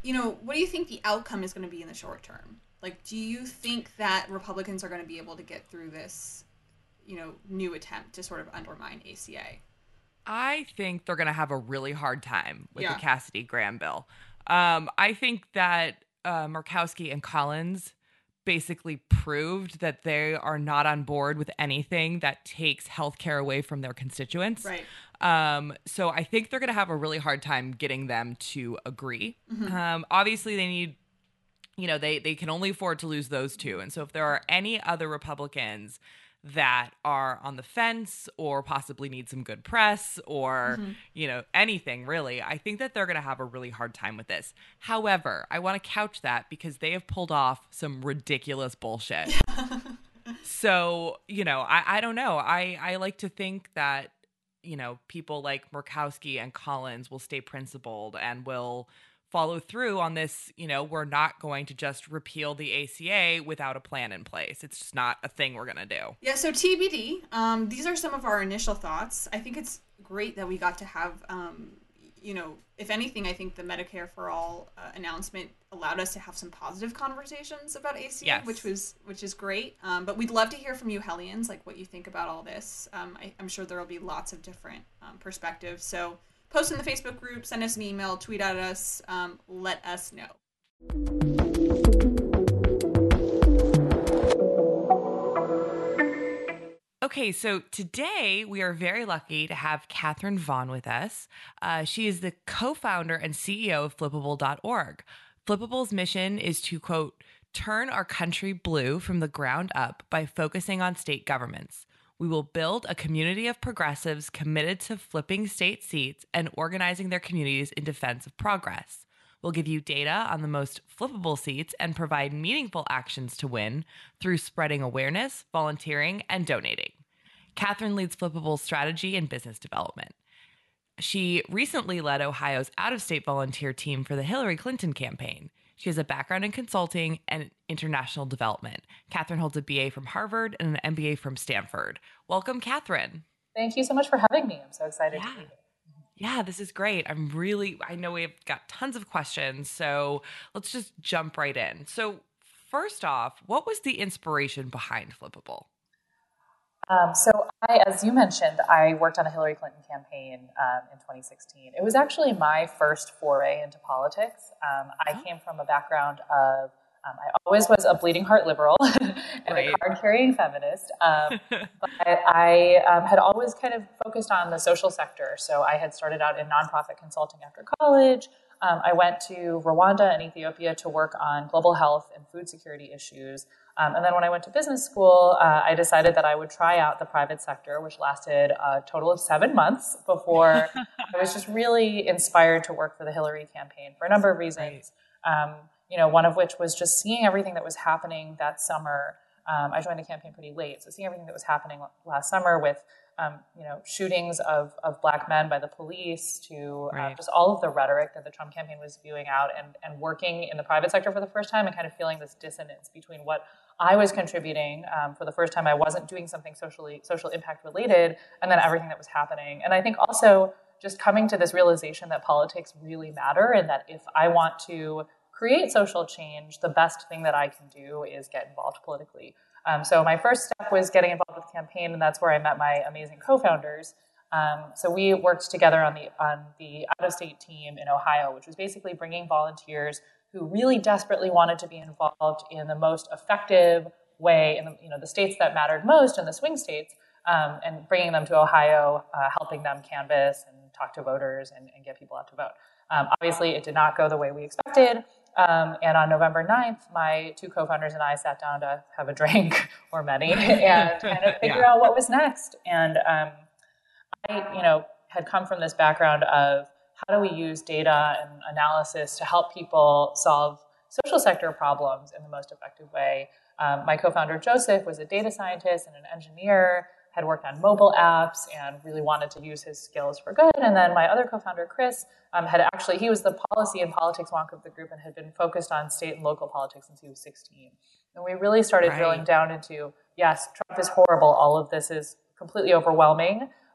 you know, what do you think the outcome is going to be in the short term? Like, do you think that Republicans are going to be able to get through this, you know, new attempt to sort of undermine A C A? I think they're going to have a really hard time with Yeah. the Cassidy Graham bill. Um, I think that uh, Murkowski and Collins basically proved that they are not on board with anything that takes healthcare away from their constituents. Right. Um, so I think they're going to have a really hard time getting them to agree. Mm-hmm. Um, obviously, they need, you know, they they can only afford to lose those two. And so if there are any other Republicans that are on the fence or possibly need some good press or, Mm-hmm. you know, anything really, I think that they're going to have a really hard time with this. However, I want to couch that because they have pulled off some ridiculous bullshit. So, you know, I, I don't know. I, I like to think that, you know, people like Murkowski and Collins will stay principled and will follow through on this. You know, we're not going to just repeal the A C A without a plan in place. It's just not a thing we're going to do. Yeah, so T B D. Um, these are some of our initial thoughts. I think it's great that we got to have, um, you know, if anything, I think the Medicare for All uh, announcement allowed us to have some positive conversations about A C A, Yes. which was which is great. Um, but we'd love to hear from you, Hellions, like what you think about all this. Um, I, I'm sure there will be lots of different um, perspectives. So post in the Facebook group, send us an email, tweet at us, um, let us know. Okay, so today we are very lucky to have Catherine Vaughn with us. Uh, she is the co-founder and C E O of Flippable dot org. Flippable's mission is to, quote, turn our country blue from the ground up by focusing on state governments. We will build a community of progressives committed to flipping state seats and organizing their communities in defense of progress. We'll give you data on the most flippable seats and provide meaningful actions to win through spreading awareness, volunteering, and donating. Catherine leads Flippable's strategy and business development. She recently led Ohio's out-of-state volunteer team for the Hillary Clinton campaign. She has a background in consulting and international development. Catherine holds a B A from Harvard and an M B A from Stanford. Welcome, Catherine. Thank you so much for having me. I'm so excited Yeah. to be here. Yeah, this is great. I'm really, I know we've got tons of questions, so let's just jump right in. So, first off, what was the inspiration behind Flippable? Um, so I, as you mentioned, I worked on the Hillary Clinton campaign um, in twenty sixteen. It was actually my first foray into politics. Um, I Oh. came from a background of, um, I always was a bleeding heart liberal and Right. a card-carrying feminist. Um, but I um, had always kind of focused on the social sector. So I had started out in nonprofit consulting after college. Um, I went to Rwanda and Ethiopia to work on global health and food security issues. Um, and then when I went to business school, uh, I decided that I would try out the private sector, which lasted a total of seven months before I was just really inspired to work for the Hillary campaign for a number of reasons. Right. Um, you know, one of which was just seeing everything that was happening that summer. Um, I joined the campaign pretty late, so seeing everything that was happening last summer with Um, you know, shootings of, of Black men by the police to Right. uh, just all of the rhetoric that the Trump campaign was spewing out, and, and working in the private sector for the first time and kind of feeling this dissonance between what I was contributing. Um, for the first time, I wasn't doing something socially social impact related, and then everything that was happening. And I think also just coming to this realization that politics really matter, and that if I want to create social change, the best thing that I can do is get involved politically. Um, so my first step was getting involved with the campaign, and that's where I met my amazing co-founders. Um, so we worked together on the on the out-of-state team in Ohio, which was basically bringing volunteers who really desperately wanted to be involved in the most effective way in the, you know, the states that mattered most, in the swing states, um, and bringing them to Ohio, uh, helping them canvass and talk to voters and, and get people out to vote. Um, obviously, it did not go the way we expected. Um, and on November ninth, my two co-founders and I sat down to have a drink, or many, and kind of figure Yeah. out what was next. And um, I, you know, had come from this background of how do we use data and analysis to help people solve social sector problems in the most effective way. Um, my co-founder, Joseph, was a data scientist and an engineer, had worked on mobile apps and really wanted to use his skills for good. And then my other co-founder, Chris, um, had actually, he was the policy and politics wonk of the group and had been focused on state and local politics since he was sixteen. And we really started Right. drilling down into, yes, Trump is horrible. All of this is completely overwhelming.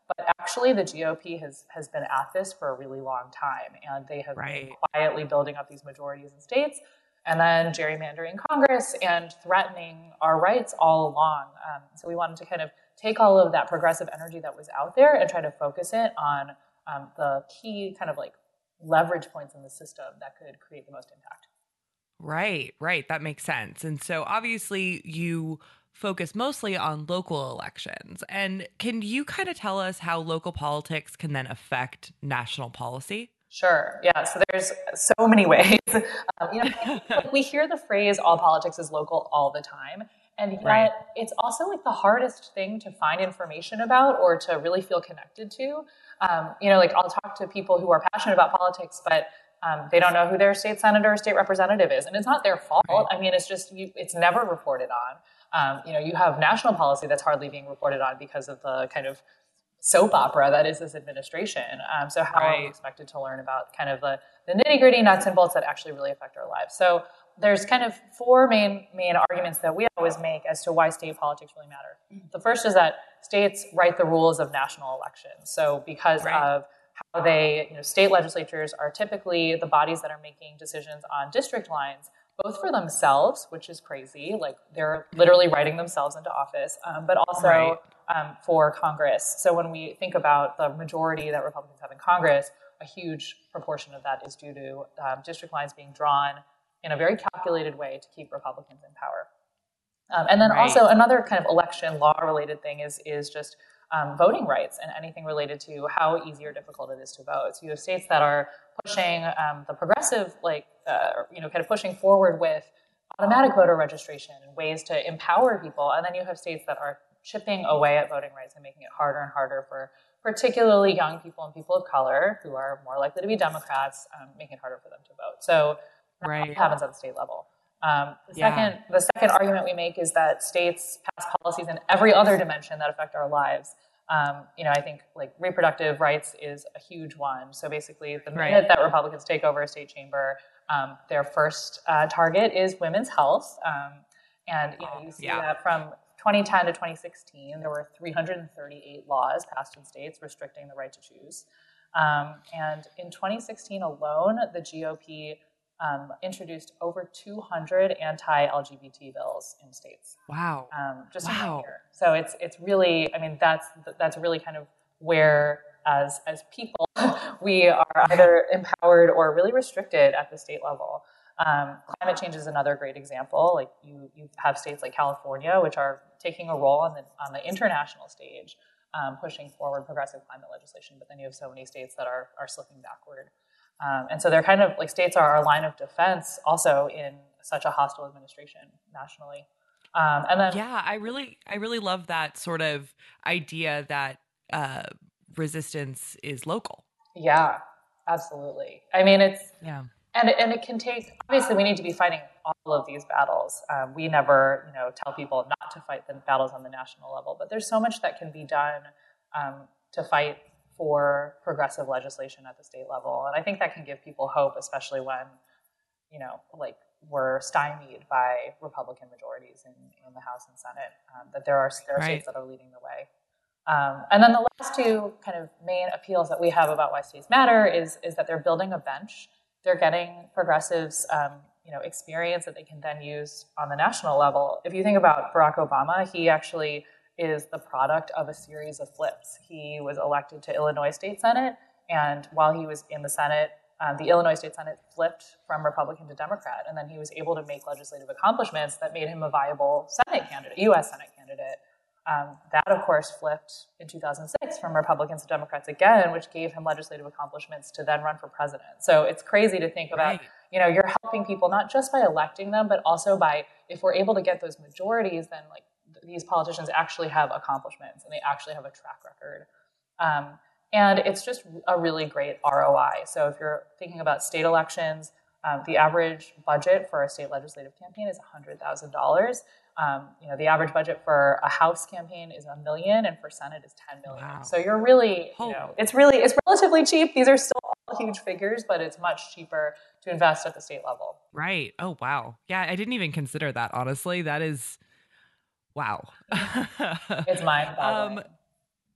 But actually, the G O P has has been at this for a really long time, and they have Right. been quietly building up these majorities in states, and then gerrymandering Congress and threatening our rights all along. Um, so we wanted to kind of take all of that progressive energy that was out there and try to focus it on um, the key kind of like leverage points in the system that could create the most impact. Right, right. That makes sense. And so obviously you focus mostly on local elections. And can you kind of tell us how local politics can then affect national policy? Sure. Yeah. So there's so many ways. Um, you know, like we hear the phrase "all politics is local" all the time, and yet Right. it's also like the hardest thing to find information about or to really feel connected to. Um, you know, like I'll talk to people who are passionate about politics, but um, they don't know who their state senator or state representative is, and it's not their fault. Right. I mean, it's just you, it's never reported on. Um, you know, you have national policy that's hardly being reported on because of the kind of soap opera that is this administration. Um, so how are we Right. expected to learn about kind of the, the nitty gritty nuts and bolts that actually really affect our lives? So there's kind of four main main arguments that we always make as to why state politics really matter. The first is that states write the rules of national elections. So because Right. of how they, you know, state legislatures are typically the bodies that are making decisions on district lines, both for themselves, which is crazy, like they're literally writing themselves into office, um, but also Right. um, for Congress. So when we think about the majority that Republicans have in Congress, a huge proportion of that is due to um, district lines being drawn in a very calculated way to keep Republicans in power. Um, and then Right. also another kind of election law related thing is is just um, voting rights and anything related to how easy or difficult it is to vote. So you have states that are pushing um, the progressive, like, uh, you know, kind of pushing forward with automatic voter registration and ways to empower people. And then you have states that are chipping away at voting rights and making it harder and harder for particularly young people and people of color who are more likely to be Democrats, um, making it harder for them to vote. So that Right. happens at the state level. Um, the Yeah. second, the second argument we make is that states pass policies in every other dimension that affect our lives. Um, you know, I think like reproductive rights is a huge one. So basically, the Right. minute that Republicans take over a state chamber, um, their first uh, target is women's health. Um, and you know, you see Yeah. that from twenty ten to twenty sixteen, there were three hundred thirty-eight laws passed in states restricting the right to choose. Um, and in twenty sixteen alone, the G O P um, introduced over two hundred anti-L G B T bills in states. Wow. Um, just in Wow. one year. So it's it's really, I mean, that's that's really kind of where, as as people, we are either empowered or really restricted at the state level. Um, climate change is another great example. Like you, you have states like California, which are taking a role on the on the international stage, um, pushing forward progressive climate legislation. But then you have so many states that are are slipping backward. Um, and so they're kind of like states are our line of defense also in such a hostile administration nationally. Um, and then Yeah, I really I really love that sort of idea that uh resistance is local. yeah, absolutely. I mean, it's Yeah. and and it can take. Obviously, we need to be fighting all of these battles. Um, we never, you know, tell people not to fight the battles on the national level, but there's so much that can be done um, to fight for progressive legislation at the state level, and I think that can give people hope, especially when, you know, like we're stymied by Republican majorities in, in the House and Senate. Um, that there are there are Right. states that are leading the way. Um, and then the last two kind of main appeals that we have about why states matter is is that they're building a bench. They're getting progressives, um, you know, experience that they can then use on the national level. If you think about Barack Obama, he actually is the product of a series of flips. He was elected to Illinois State Senate, and while he was in the Senate, um, the Illinois State Senate flipped from Republican to Democrat, and then he was able to make legislative accomplishments that made him a viable Senate candidate, U S Senate candidate. Um, that, of course, flipped in two thousand six from Republicans to Democrats again, which gave him legislative accomplishments to then run for president. So it's crazy to think about, Right. you know, you're helping people not just by electing them, but also by, if we're able to get those majorities, then like th- these politicians actually have accomplishments and they actually have a track record. Um, and it's just a really great R O I. So if you're thinking about state elections, um, the average budget for a state legislative campaign is one hundred thousand dollars. Um, you know, the average budget for a House campaign is a million, and for Senate is ten million. Wow. So you're really, you know, it's really, it's relatively cheap. These are still all huge figures, but it's much cheaper to invest at the state level. Right. Oh, wow. Yeah, I didn't even consider that, honestly. That is wow. It's mind-boggling. Um,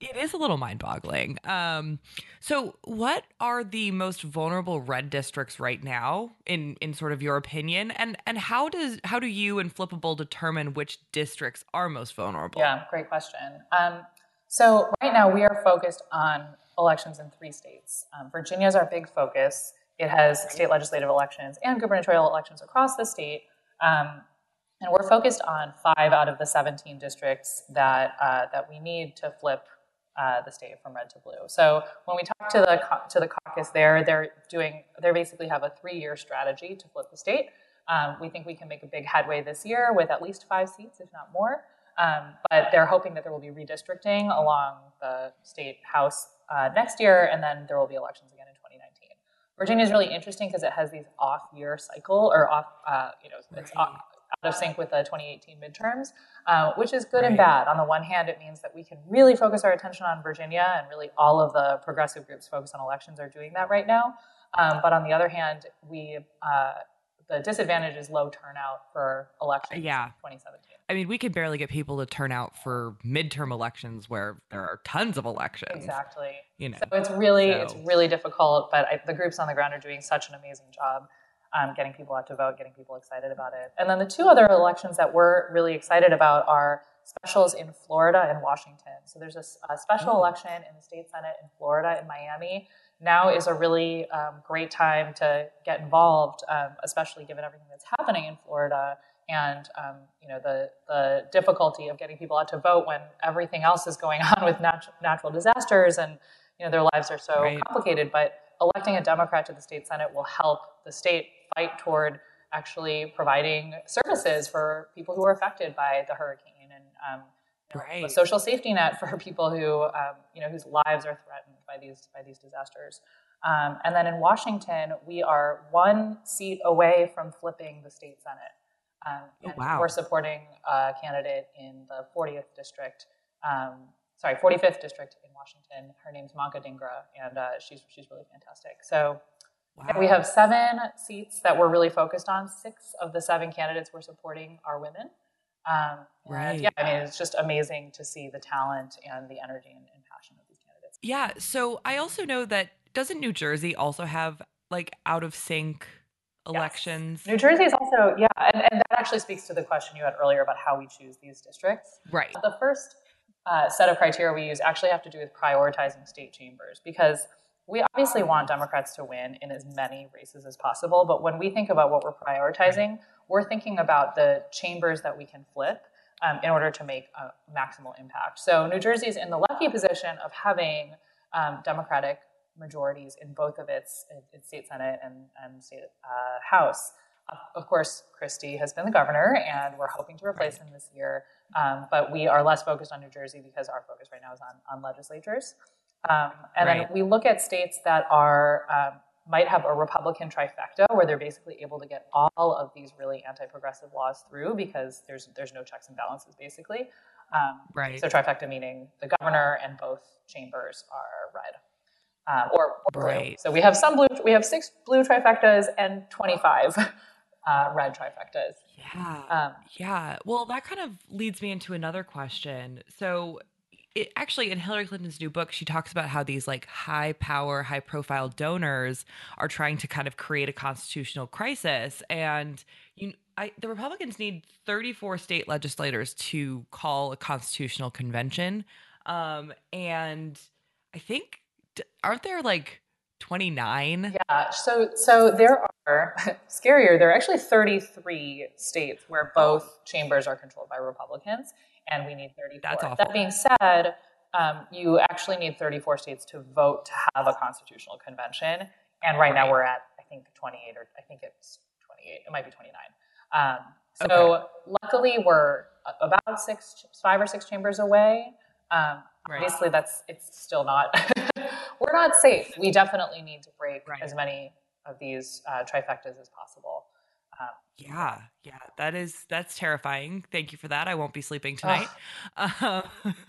It is a little mind-boggling. Um, so, what are the most vulnerable red districts right now, in in sort of your opinion, and and how does how do you and Flippable determine which districts are most vulnerable? Yeah, great question. Um, so right now we are focused on elections in three states. Um, Virginia is our big focus. It has state legislative elections and gubernatorial elections across the state. Um, and we're focused on five out of the seventeen districts that uh, that we need to flip uh, the state from red to blue. So when we talk to the to the caucus there, they're doing they basically have a three-year strategy to flip the state. Um, we think we can make a big headway this year with at least five seats, if not more. Um, but they're hoping that there will be redistricting along the state house uh, next year, and then there will be elections again in twenty nineteen. Virginia is really interesting because it has these off-year cycle or off, uh, you know, it's Right. off, out of sync with the twenty eighteen midterms, uh, which is good and Right. bad. On the one hand, it means that we can really focus our attention on Virginia, and really all of the progressive groups focused on elections are doing that right now. Um, but on the other hand, we uh, the disadvantage is low turnout for elections Yeah. in twenty seventeen. I mean, we could barely get people to turn out for midterm elections where there are tons of elections. Exactly. You know, So it's really so- it's really difficult, but I, the groups on the ground are doing such an amazing job um, getting people out to vote, getting people excited about it. And then the two other elections that we're really excited about are specials in Florida and Washington. So there's a, a special Oh. election in the state Senate in Florida and Miami. Now is a really um, great time to get involved, um, especially given everything that's happening in Florida and um, you know the the difficulty of getting people out to vote when everything else is going on with nat- natural disasters, and you know their lives are so Right. complicated. But electing a Democrat to the state Senate will help the state fight toward actually providing services for people who are affected by the hurricane, and um, you know, a Right. social safety net for people who um, you know whose lives are threatened by these by these disasters. Um, and then in Washington, we are one seat away from flipping the state Senate. Um, Oh, and wow. We're supporting a candidate in the fortieth district, um, sorry, forty-fifth district in Washington. Her name's Manka Dhingra, and uh, she's she's really fantastic. So Wow. we have seven seats that we're really focused on. Six of the seven candidates we're supporting are women. Um, and Right. yeah, I mean, it's just amazing to see the talent and the energy and, and passion of these candidates. Yeah. So I also know that doesn't New Jersey also have like out of sync elections? New Jersey is also, yeah, and, and that actually speaks to the question you had earlier about how we choose these districts. Right. The first uh, set of criteria we use actually have to do with prioritizing state chambers, because we obviously want Democrats to win in as many races as possible, but when we think about what we're prioritizing, we're thinking about the chambers that we can flip um, in order to make a maximal impact. So New Jersey's in the lucky position of having um, Democratic majorities in both of its, its state Senate and, and state uh, House. Of course, Christie has been the governor, and we're hoping to replace him this year. Um, but we are less focused on New Jersey because our focus right now is on, on legislatures. Um, and Right. then we look at states that are um, might have a Republican trifecta, where they're basically able to get all of these really anti-progressive laws through because there's there's no checks and balances, basically. Um, Right. So trifecta meaning the governor and both chambers are red. Um, or, or blue. Right. So we have some blue. We have six blue trifectas and twenty-five uh, red trifectas. Yeah. Um, Yeah. Well, that kind of leads me into another question. So, it, actually, in Hillary Clinton's new book, she talks about how these like high power, high profile donors are trying to kind of create a constitutional crisis. And you, I, the Republicans need thirty-four state legislators to call a constitutional convention. Um, and I think, d- aren't there like twenty-nine? yeah. So so there are scarier. There are actually thirty-three states where both chambers are controlled by Republicans, and we need thirty-four. That's awful. That being said, um, you actually need thirty-four states to vote to have a constitutional convention. And right, now Right. we're at, I think, twenty-eight, or I think it's twenty-eight. It might be twenty-nine. Um, so Okay. luckily, we're about six, five or six chambers away. Um, Right. Obviously, that's it's still not. We're not safe. We definitely need to break Right. as many of these uh, trifectas as possible. Um, Yeah, yeah, that is that's terrifying. Thank you for that. I won't be sleeping tonight. Um,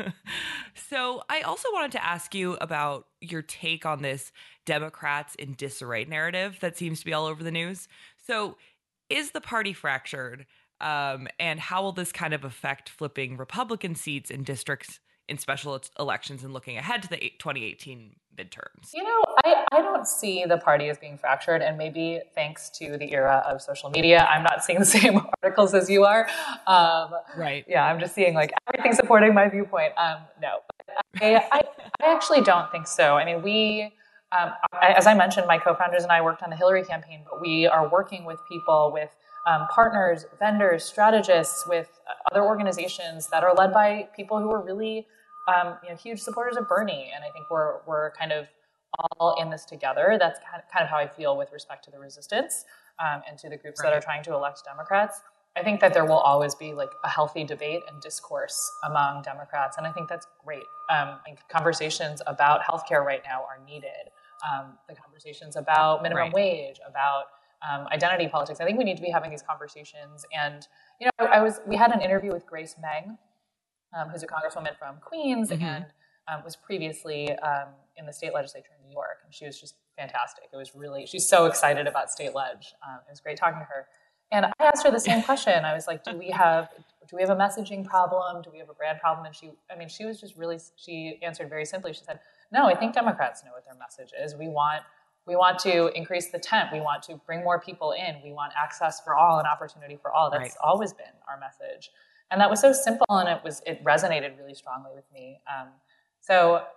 so I also wanted to ask you about your take on this Democrats in disarray narrative that seems to be all over the news. So is the party fractured? Um, and how will this kind of affect flipping Republican seats in districts in special elections and looking ahead to the twenty eighteen midterms? You know, I, I don't see the party as being fractured, and maybe thanks to the era of social media, I'm not seeing the same articles as you are. Um, right. Yeah, I'm just seeing like everything supporting my viewpoint. Um, no, I, I, I actually don't think so. I mean, we, um, I, as I mentioned, my co-founders and I worked on the Hillary campaign, but we are working with people, with um, partners, vendors, strategists, with other organizations that are led by people who are really Um, you know, huge supporters of Bernie, and I think we're we're kind of all in this together. That's kind of, kind of how I feel with respect to the resistance um, and to the groups right. that are trying to elect Democrats. I think that there will always be like a healthy debate and discourse among Democrats, and I think that's great. Um, I think conversations about healthcare right now are needed. Um, the conversations about minimum right. wage, about um, identity politics. I think we need to be having these conversations. And you know, I, I was we had an interview with Grace Meng, Um, who's a congresswoman from Queens mm-hmm. and um, was previously um, in the state legislature in New York. And she was just fantastic. It was really, she's so excited about state ledge. Um, it was great talking to her. And I asked her the same question. I was like, do we have, do we have a messaging problem? Do we have a brand problem? And she, I mean, she was just really, she answered very simply. She said, no, I think Democrats know what their message is. We want, we want to increase the tent. We want to bring more people in. We want access for all and opportunity for all. That's right. always been our message. And that was so simple, and it was it resonated really strongly with me. Um, so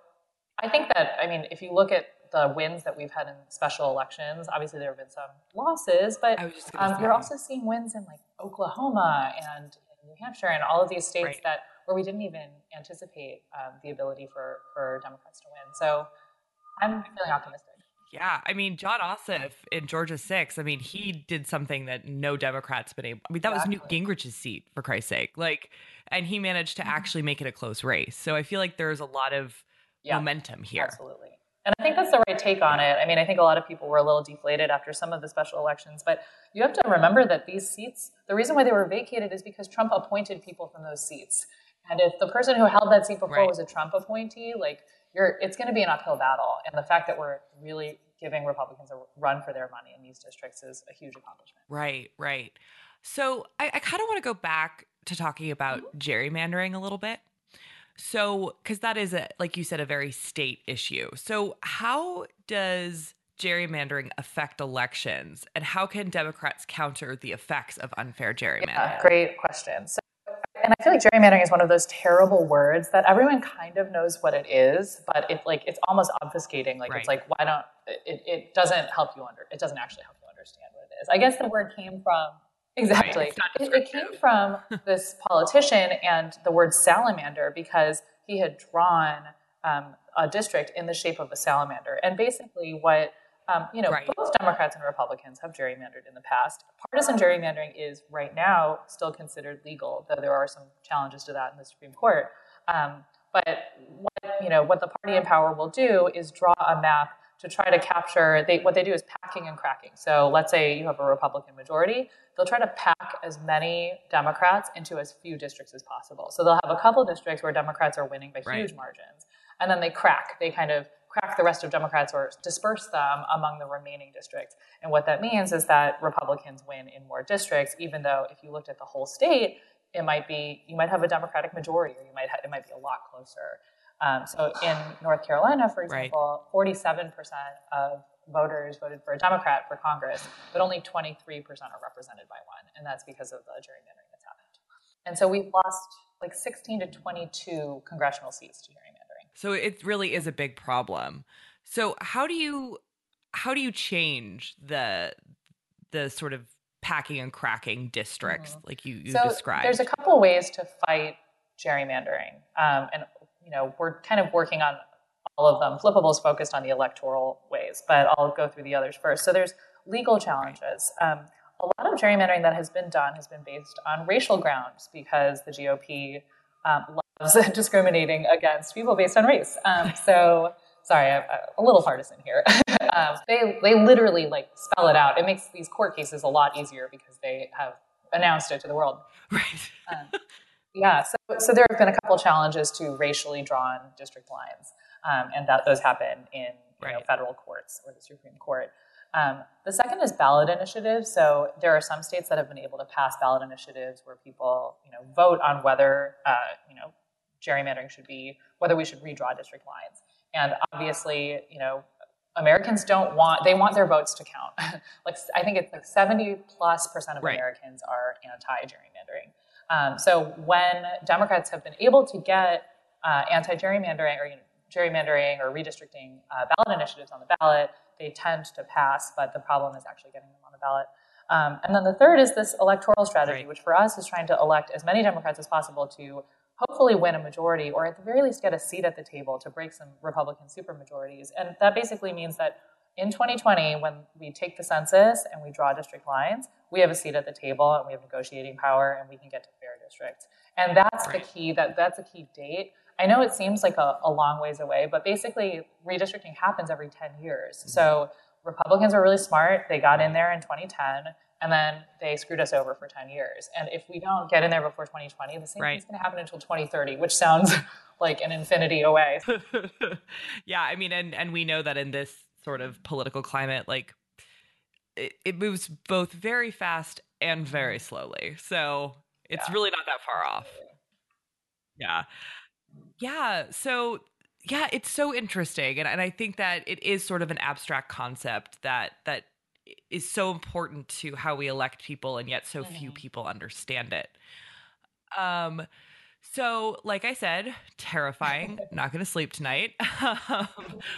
I think that, I mean, if you look at the wins that we've had in special elections, obviously there have been some losses, but um, you're also seeing wins in like Oklahoma and New Hampshire and all of these states right. that where we didn't even anticipate um, the ability for, for Democrats to win. So I'm feeling optimistic. Yeah, I mean, John Ossoff in Georgia six, I mean, he did something that no Democrat's been able, I mean, that exactly. was Newt Gingrich's seat, for Christ's sake. Like, and he managed to mm-hmm. actually make it a close race. So I feel like there's a lot of yeah, momentum here. Absolutely. And I think that's the right take on it. I mean, I think a lot of people were a little deflated after some of the special elections, but you have to remember that these seats, the reason why they were vacated is because Trump appointed people from those seats. And if the person who held that seat before right. was a Trump appointee, like, you're, it's going to be an uphill battle. And the fact that we're really giving Republicans a run for their money in these districts is a huge accomplishment. Right, right. So I, I kind of want to go back to talking about mm-hmm. gerrymandering a little bit. So, because that is, a, like you said, a very state issue. So how does gerrymandering affect elections, and how can Democrats counter the effects of unfair gerrymandering? Yeah, great question. So, and I feel like gerrymandering is one of those terrible words that everyone kind of knows what it is, but it like it's almost obfuscating. Like right. it's like, why don't it? It doesn't help you under. It doesn't actually help you understand what it is. I guess the word came from exactly. Right. It, it came from this politician and the word salamander because he had drawn um, a district in the shape of a salamander, and basically what. Um, you know, right. both Democrats and Republicans have gerrymandered in the past. Partisan gerrymandering is right now still considered legal, though there are some challenges to that in the Supreme Court. Um, but what you know, what the party in power will do is draw a map to try to capture. They, what they do is packing and cracking. So let's say you have a Republican majority, they'll try to pack as many Democrats into as few districts as possible. So they'll have a couple districts where Democrats are winning by right. huge margins, and then they crack. They kind of crack the rest of Democrats or disperse them among the remaining districts. And what that means is that Republicans win in more districts, even though if you looked at the whole state, it might be, you might have a Democratic majority, or you might have, it might be a lot closer. Um, so in North Carolina, for example, right. forty-seven percent of voters voted for a Democrat for Congress, but only twenty-three percent are represented by one. And that's because of the gerrymandering that's happened. And so we've lost like sixteen to twenty-two congressional seats to gerrymandering. So it really is a big problem. So how do you how do you change the the sort of packing and cracking districts mm-hmm. like you, you so described? There's a couple ways to fight gerrymandering, um, and you know we're kind of working on all of them. Flippable's focused on the electoral ways, but I'll go through the others first. So there's legal challenges. Um, a lot of gerrymandering that has been done has been based on racial grounds because the G O P um, discriminating against people based on race. Um, so, sorry, I'm a little partisan here. um, they they literally like spell it out. It makes these court cases a lot easier because they have announced it to the world. Right. um, yeah. So, so there have been a couple challenges to racially drawn district lines, um, and that those happen in you know, right. federal courts or the Supreme Court. Um, the second is ballot initiatives. So there are some states that have been able to pass ballot initiatives where people, you know, vote on whether, uh, you know, gerrymandering should be, whether we should redraw district lines. And obviously, you know, Americans don't want, they want their votes to count. Like, I think it's like seventy plus percent of Right. Americans are anti-gerrymandering. Um, so when Democrats have been able to get uh, anti-gerrymandering or you know, gerrymandering or redistricting uh, ballot initiatives on the ballot, they tend to pass, but the problem is actually getting them on the ballot. Um, and then the third is this electoral strategy, Right. which for us is trying to elect as many Democrats as possible to hopefully win a majority, or at the very least get a seat at the table to break some Republican supermajorities. And that basically means that in twenty twenty, when we take the census and we draw district lines, we have a seat at the table and we have negotiating power and we can get to fair districts. And that's Right. the key, that, that's a key date. I know it seems like a, a long ways away, but basically redistricting happens every ten years. Mm-hmm. So Republicans are really smart. They got in there in twenty ten, and then they screwed us over for ten years. And if we don't get in there before twenty twenty, the same Right. thing's going to happen until twenty thirty, which sounds like an infinity away. Yeah, I mean, and, and we know that in this sort of political climate, like, it, it moves both very fast and very slowly. So it's Yeah. really not that far off. Yeah. Yeah. So, yeah, it's so interesting. And, and I think that it is sort of an abstract concept that that is so important to how we elect people, and yet so mm-hmm. few people understand it. Um, so, like I said, terrifying. Not going to sleep tonight. um,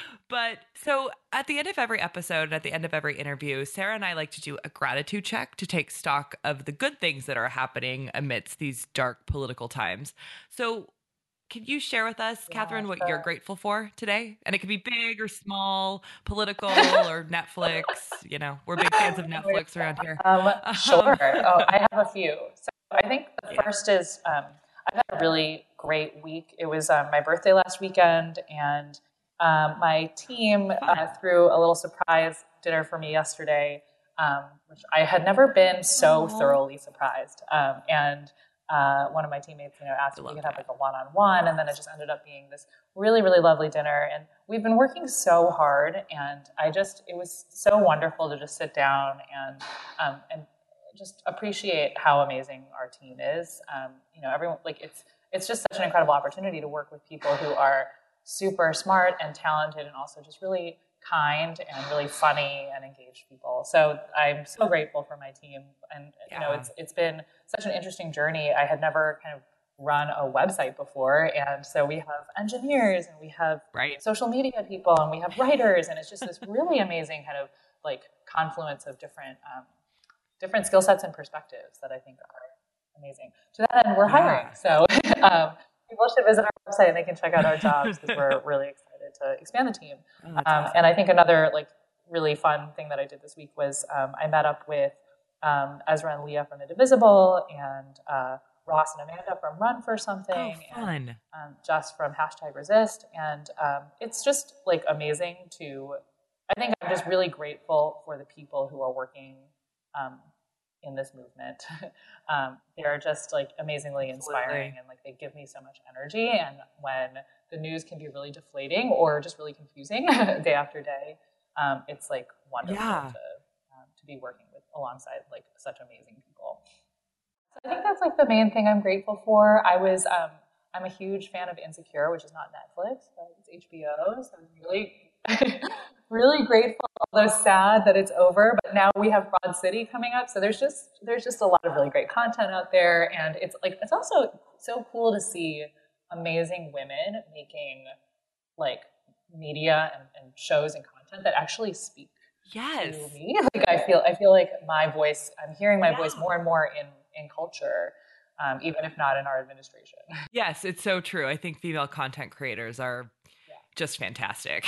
but so at the end of every episode and at the end of every interview, Sarah and I like to do a gratitude check to take stock of the good things that are happening amidst these dark political times. So can you share with us, yeah, Catherine, what sure. you're grateful for today? And it could be big or small, political or Netflix. You know, we're big fans of Netflix around here. Um, sure. Oh, I have a few. So I think the yeah. first is um, I've had a really great week. It was um, my birthday last weekend, and um, my team uh, threw a little surprise dinner for me yesterday, um, which I had never been so Aww. thoroughly surprised. Um, and Uh, one of my teammates, you know, asked if we could have like a one-on-one, and then it just ended up being this really, really lovely dinner. And we've been working so hard, and I just, it was so wonderful to just sit down and um, and just appreciate how amazing our team is. Um, you know, everyone, like it's it's just such an incredible opportunity to work with people who are super smart and talented, and also just really kind and really funny and engaged people. So I'm so grateful for my team. And yeah. you know, it's it's been such an interesting journey. I had never kind of run a website before. And so we have engineers and we have right. social media people and we have writers. And it's just this really amazing kind of like confluence of different um, different skill sets and perspectives that I think are amazing. To that end, we're hiring. Yeah. So um, people should visit our website and they can check out our jobs because we're really excited to expand the team. Oh, um, awesome. And I think another like really fun thing that I did this week was um, I met up with um, Ezra and Leah from Indivisible, and uh, Ross and Amanda from Run for Something, oh, fun. and um, Jess from Hashtag Resist. And um, it's just like amazing to, I think I'm just really grateful for the people who are working um, in this movement. um, they're just like amazingly inspiring, Absolutely. And like they give me so much energy. And when the news can be really deflating or just really confusing day after day, um, it's like wonderful yeah. to um, to be working with alongside like such amazing people. So I think that's like the main thing I'm grateful for. I was um, I'm a huge fan of Insecure, which is not Netflix, but it's H B O. So I'm really really grateful, although sad that it's over. But now we have Broad City coming up, so there's just there's just a lot of really great content out there, and it's like it's also so cool to see amazing women making like media and, and shows and content that actually speak yes. to me. Like I feel I feel like my voice, I'm hearing my yeah. voice more and more in in culture, um, even if not in our administration. Yes, it's so true. I think female content creators are just fantastic.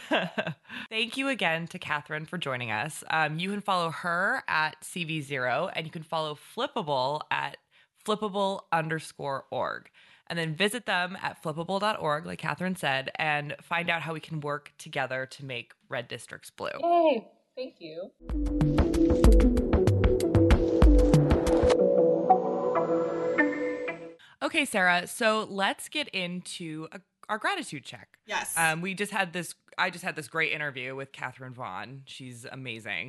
Thank you again to Catherine for joining us. Um, you can follow her at C V zero, and you can follow Flippable at flippable underscore org. And then visit them at flippable dot org, like Catherine said, and find out how we can work together to make red districts blue. Yay! Thank you. Okay, Sarah, so let's get into a, our gratitude check. Yes. Um, we just had this, I just had this great interview with Catherine Vaughn. She's amazing.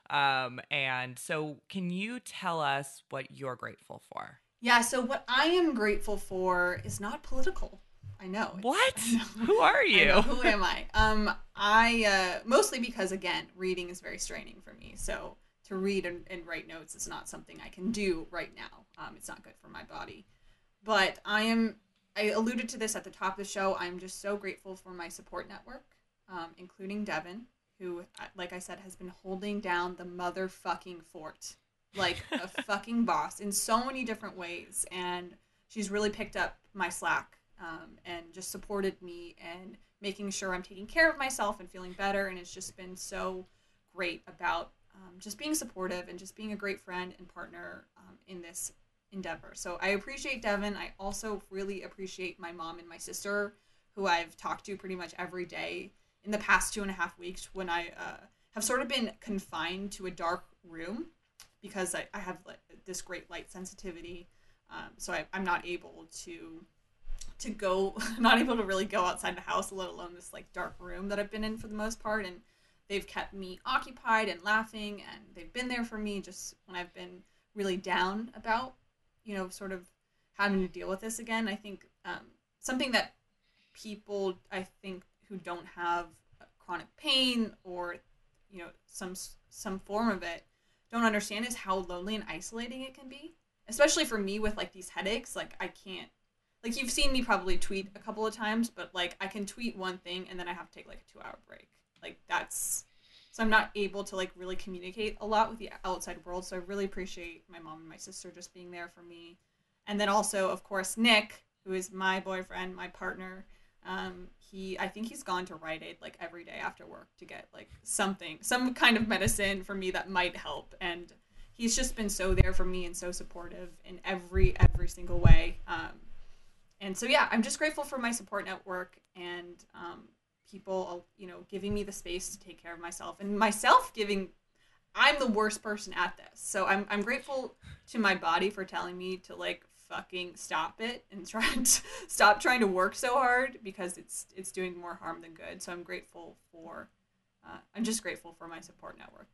Um, and so can you tell us what you're grateful for? Yeah, so what I am grateful for is not political. I know. it's- What? I know. Who are I you? know. Who am I? Um, I uh, mostly because again, reading is very straining for me. So to read and, and write notes is not something I can do right now. Um, it's not good for my body. But I am. I alluded to this at the top of the show. I'm just so grateful for my support network, um, including Devin, who, like I said, has been holding down the motherfucking fort like a fucking boss in so many different ways. And she's really picked up my slack um, and just supported me and making sure I'm taking care of myself and feeling better. And it's just been so great about um, just being supportive and just being a great friend and partner um, in this endeavor. So I appreciate Devin. I also really appreciate my mom and my sister, who I've talked to pretty much every day in the past two and a half weeks when I uh, have sort of been confined to a dark room because I, I have like, this great light sensitivity. Um, so I, I'm not able to to go, not able to really go outside the house, let alone this like dark room that I've been in for the most part. And they've kept me occupied and laughing, and they've been there for me just when I've been really down about, you know, sort of having to deal with this again. I think um, something that people, I think, who don't have chronic pain or, you know, some some form of it don't understand is how lonely and isolating it can be. Especially for me with like these headaches, like I can't, like you've seen me probably tweet a couple of times, but like I can tweet one thing and then I have to take like a two hour break. Like that's, so I'm not able to like really communicate a lot with the outside world. So I really appreciate my mom and my sister just being there for me. And then also, of course, Nick, who is my boyfriend, my partner. Um, he, I think he's gone to Rite Aid like every day after work to get like something, some kind of medicine for me that might help. And he's just been so there for me and so supportive in every, every single way. Um, and so, yeah, I'm just grateful for my support network and um, people, you know, giving me the space to take care of myself and myself giving, I'm the worst person at this. So I'm, I'm grateful to my body for telling me to like fucking stop it and try to stop trying to work so hard because it's, it's doing more harm than good. So I'm grateful for, uh, I'm just grateful for my support network.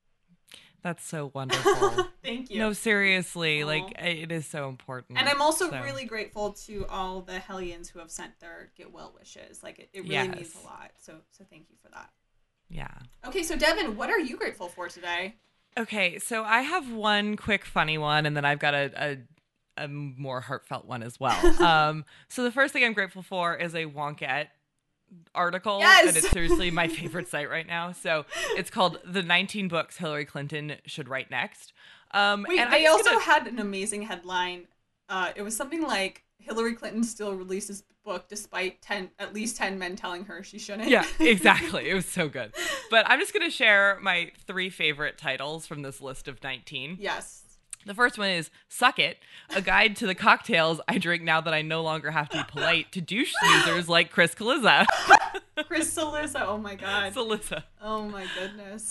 That's so wonderful. Thank you. No, seriously, Aww. like it is so important. And I'm also so. really grateful to all the Hellions who have sent their get well wishes. Like it, it really Yes. means a lot. So so thank you for that. Yeah. Okay, so Devin, what are you grateful for today? Okay, so I have one quick funny one, and then I've got a a, a more heartfelt one as well. um, so the first thing I'm grateful for is a Wonkette article, Yes! and it's seriously my favorite site right now. So it's called "The nineteen Books Hillary Clinton Should Write Next." Um, Wait, and they I'm also gonna... had an amazing headline. Uh, it was something like Hillary Clinton still releases book despite ten, at least ten men telling her she shouldn't. Yeah, exactly. It was so good. But I'm just gonna share my three favorite titles from this list of nineteen. Yes. The first one is Suck It, a guide to the cocktails I drink now that I no longer have to be polite to douche snoozers like Chris Cillizza. Chris Cillizza, oh my god. Cillizza. Oh my goodness.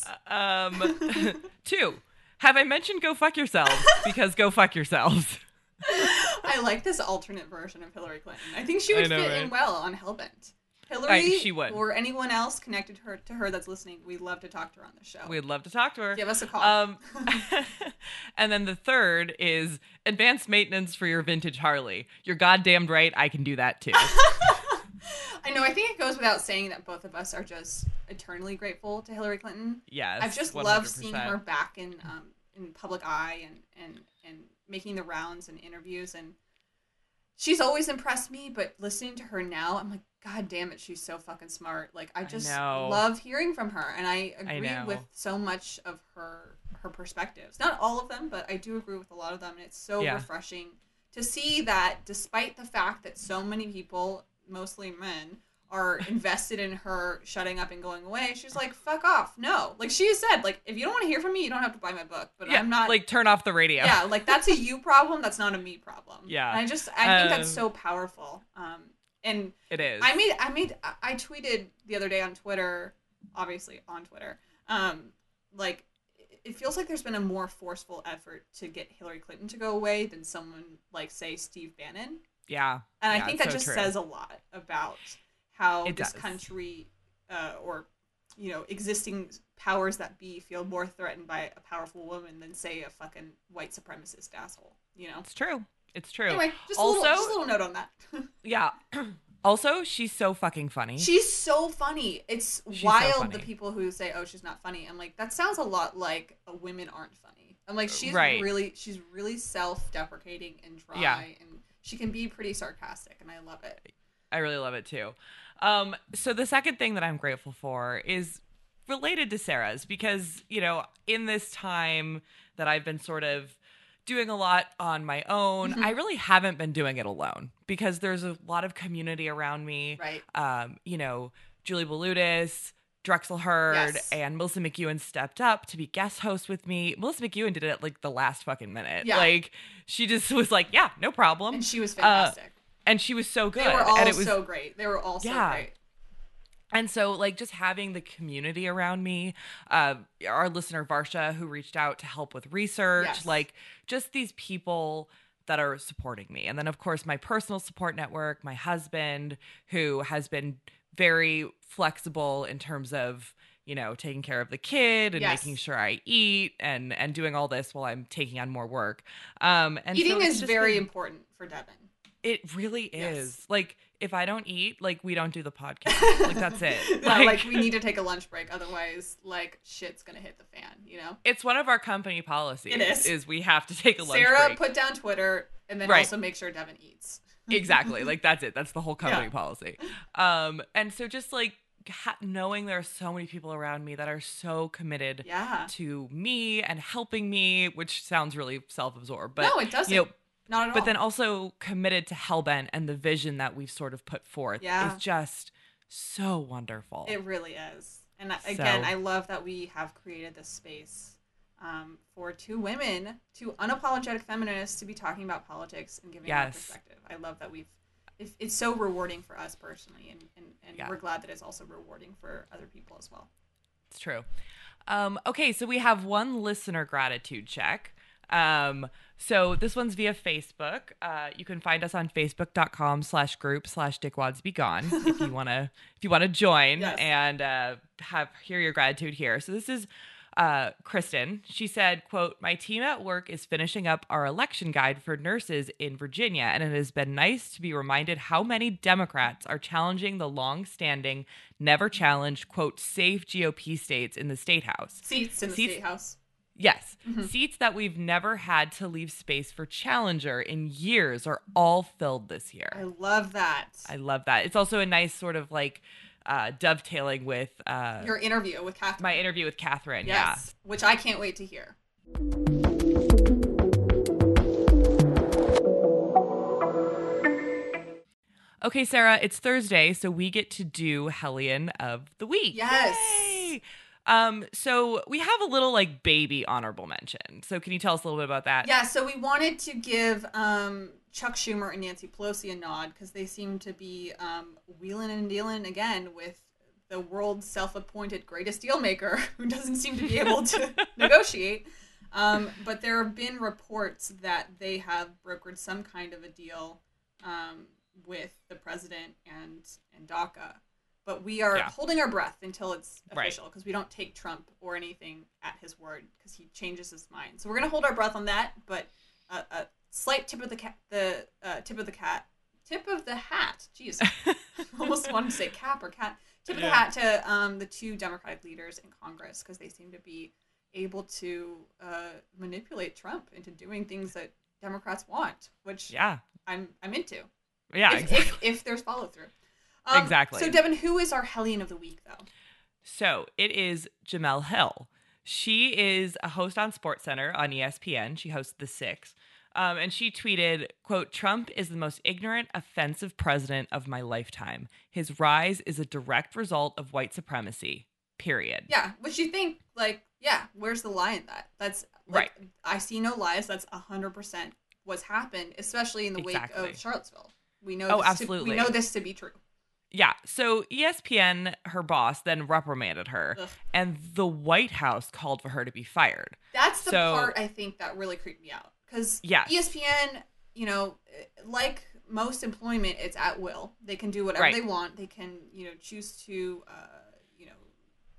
Um, two, have I mentioned go fuck yourselves? Because go fuck yourselves. I like this alternate version of Hillary Clinton. I think she would I know, fit right? in well on Hellbent. Hillary, I- she would. or anyone else connected to her, to her that's listening, we'd love to talk to her on the show. We'd love to talk to her. Give us a call. Um, and then the third is advanced maintenance for your vintage Harley. You're goddamn right, I can do that too. I know, I think it goes without saying that both of us are just eternally grateful to Hillary Clinton. Yes, I've just one loved hundred percent. seeing her back in um, in public eye and, and, and making the rounds and interviews, and she's always impressed me, but listening to her now, I'm like, god damn it, she's so fucking smart. Like, I just I know. love hearing from her, and I agree know. with so much of her her perspectives. Not all of them, but I do agree with a lot of them, and it's so Yeah. refreshing to see that despite the fact that so many people, mostly men, are invested in her shutting up and going away, she's like, fuck off. No. Like she has said, like, if you don't want to hear from me, you don't have to buy my book. But Yeah, I'm not like turn off the radio. yeah, like that's a you problem. That's not a me problem. Yeah. And I just, I think that's Um, so powerful. Um, and It is. I made, I made, I- I tweeted the other day on Twitter, obviously on Twitter, um, like, it feels like there's been a more forceful effort to get Hillary Clinton to go away than someone like, say, Steve Bannon. Yeah. And Yeah, I think it's that so just true. says a lot about how It this does. country, uh, or you know, existing powers that be feel more threatened by a powerful woman than, say, a fucking white supremacist asshole, you know? It's true. It's true. Anyway, just, also, a, little, just a little note on that. yeah. Also, she's so fucking funny. She's so funny. It's She's wild, so funny. the people who say, oh, she's not funny. I'm like, that sounds a lot like uh, women aren't funny. I'm like, she's Right. really, she's really self-deprecating and dry, Yeah. and she can be pretty sarcastic, and I love it. I really love it too. Um, so the second thing that I'm grateful for is related to Sarah's, because, you know, in this time that I've been sort of doing a lot on my own, Mhm. I really haven't been doing it alone, because there's a lot of community around me. Right. Um, you know, Julie Balutis, Drexel Hurd, Yes. and Melissa McEwen stepped up to be guest host with me. Melissa McEwen did it at like the last fucking minute. Yeah. Like, she just was like, yeah, no problem. And she was Uh, fantastic. and she was so good. They were all and it was so great. They were all so Yeah. great. And so, like, just having the community around me, uh, our listener Varsha, who reached out to help with research, Yes. like, just these people that are supporting me. And then, of course, my personal support network, my husband, who has been very flexible in terms of, you know, taking care of the kid and Yes. making sure I eat and and doing all this while I'm taking on more work. Um, and Eating so it's is just very been- important for Devin. It really Yes. is. Like, if I don't eat, like, we don't do the podcast. Like, that's it. Yeah, like, we need to take a lunch break, otherwise, like, shit's gonna hit the fan, you know? It's one of our company policies. It is. Is we have to take a lunch Sarah break. put down Twitter, and then Right. also make sure Devin eats. Exactly. Like, that's it. That's the whole company Yeah. policy. Um, and so just like ha- knowing there are so many people around me that are so committed Yeah. to me and helping me, which sounds really self-absorbed, but no, it doesn't. you know, Not at all. but then also committed to Hellbent and the vision that we've sort of put forth Yeah. is just so wonderful. It really is. And I- again, So- I love that we have created this space um, for two women, two unapologetic feminists, to be talking about politics and giving our Yes. perspective. I love that we've. It's, it's so rewarding for us personally, and, and, and Yeah. we're glad that it's also rewarding for other people as well. It's true. Um, okay, so we have one listener gratitude check. Um, so this one's via Facebook. Uh, you can find us on facebook.com slash group slash dickwads be gone if you want to if you want to join Yes. and uh, have hear your gratitude here. So this is uh, Kristen. She said, quote, "My team at work is finishing up our election guide for nurses in Virginia, and it has been nice to be reminded how many Democrats are challenging the long-standing, never challenged, quote, safe G O P states in the state house. Seats in the Seats- state house. Yes, Mhm. seats that we've never had to leave space for challenger in years are all filled this year. I love that. I love that. It's also a nice sort of like uh, dovetailing with uh, Your interview with Catherine. my interview with Catherine. Yes, which I can't wait to hear. Yeah. Okay, Sarah, it's Thursday, so we get to do Hellion of the Week. Yes. Yay! Um, so we have a little like baby honorable mention. So can you tell us a little bit about that? Yeah, so we wanted to give um, Chuck Schumer and Nancy Pelosi a nod because they seem to be um, wheeling and dealing again with the world's self-appointed greatest deal maker who doesn't seem to be able to negotiate. Um, but there have been reports that they have brokered some kind of a deal um, with the president and, and DACA. But we are Yeah. holding our breath until it's Right. official because we don't take Trump or anything at his word because he changes his mind. So we're gonna hold our breath on that. But a, a slight tip of the cat, the uh, tip of the cat, tip of the hat. Jeez, almost wanted to say cap or cat. Tip of the Yeah. hat to um, the two Democratic leaders in Congress because they seem to be able to uh, manipulate Trump into doing things that Democrats want, which Yeah. I'm I'm into. Yeah, if, exactly. if, if there's follow through. Um, Exactly. So, Devin, who is our Hellion of the week, though? So it is Jamel Hill. She is a host on SportsCenter on E S P N. She hosts The Six. Um, and she tweeted, quote, "Trump is the most ignorant, offensive president of my lifetime. His rise is a direct result of white supremacy, period." Yeah, which you think, like, yeah, where's the lie in that? That's, like, Right. I see no lies. That's one hundred percent what's happened, especially in the Exactly. wake of Charlottesville. We know Oh, this absolutely. To, we know this to be true. Yeah. So E S P N, her boss, then reprimanded her, Ugh. and the White House called for her to be fired. That's the So- part I think that really creeped me out. Because Yes. E S P N, you know, like most employment, it's at will. They can do whatever Right. they want. They can, you know, choose to, uh, you know,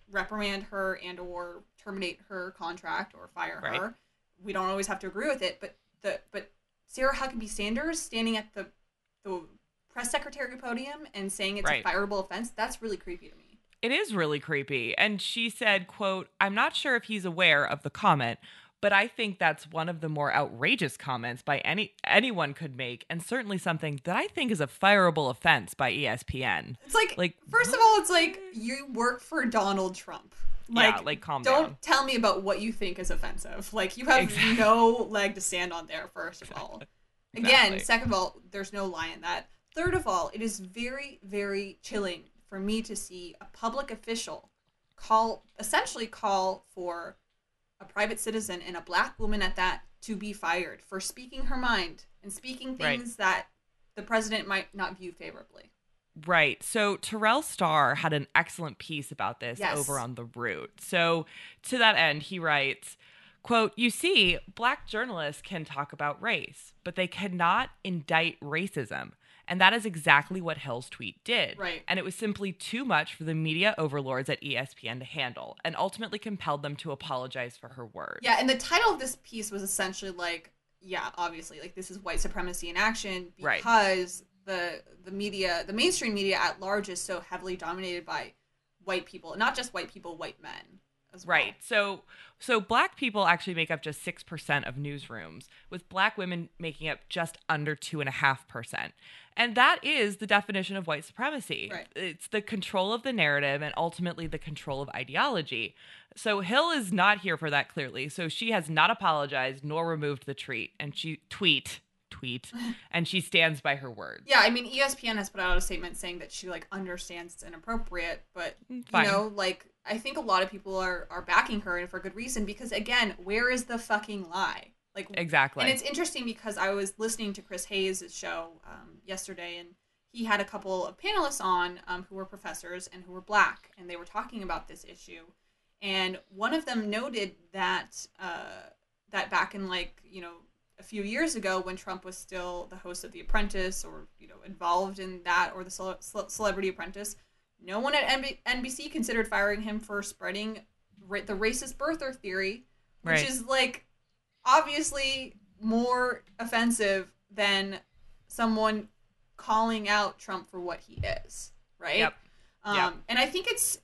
reprimand her and or terminate her contract or fire Right. her. We don't always have to agree with it, but the but Sarah Huckabee Sanders standing at the the press secretary podium and saying it's Right. a fireable offense, that's really creepy to me. It is really creepy. And she said, quote, I'm not sure if he's aware of the comment, but I think that's one of the more outrageous comments by any anyone could make, and certainly something that I think is a fireable offense by E S P N. It's like, Like, first of all, it's like you work for Donald Trump. Like, yeah, like calm don't down. tell me about what you think is offensive. Like, you have Exactly. no leg to stand on there, first of all. Again, Exactly. second of all, there's no lie in that. Third of all, it is very, very chilling for me to see a public official call, essentially call for a private citizen and a black woman at that to be fired for speaking her mind and speaking Right. things that the president might not view favorably. Right. So Terrell Starr had an excellent piece about this Yes. over on The Root. So to that end, he writes, quote, you see, black journalists can talk about race, but they cannot indict racism. And that is exactly what Hill's tweet did. Right. And it was simply too much for the media overlords at E S P N to handle, and ultimately compelled them to apologize for her words. Yeah, and the title of this piece was essentially like, yeah, obviously, like this is white supremacy in action Right. because the the media, the mainstream media at large is so heavily dominated by white people, not just white people, white men as well. Right. So so black people actually make up just six percent of newsrooms, with black women making up just under two point five percent. And that is the definition of white supremacy. Right. It's the control of the narrative and ultimately the control of ideology. So Hill is not here for that, clearly. So she has not apologized nor removed the tweet. And she tweet, tweet, and she stands by her words. Yeah, I mean, E S P N has put out a statement saying that she like understands it's inappropriate, but Fine. you know, like I think a lot of people are are backing her and for good reason because again, where is the fucking lie? Like Exactly. And it's interesting because I was listening to Chris Hayes' show um, yesterday, and he had a couple of panelists on um, who were professors and who were black, and they were talking about this issue. And one of them noted that uh, that back in like you know a few years ago, when Trump was still the host of The Apprentice, or you know involved in that, or the Cele- Cele- Celebrity Apprentice, no one at N B C considered firing him for spreading ra- the racist birther theory, which Right. is like obviously more offensive than someone calling out Trump for what he is, right? Yep. Um, Yep. And I think it's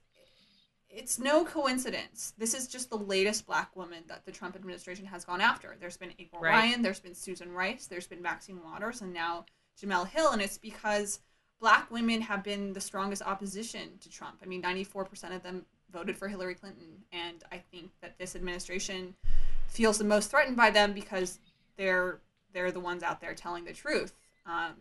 it's no coincidence. This is just the latest black woman that the Trump administration has gone after. There's been April Right. Ryan, there's been Susan Rice, there's been Maxine Waters, and now Jamel Hill, and it's because black women have been the strongest opposition to Trump. I mean, ninety-four percent of them voted for Hillary Clinton, and I think that this administration feels the most threatened by them because they're they're the ones out there telling the truth. Um,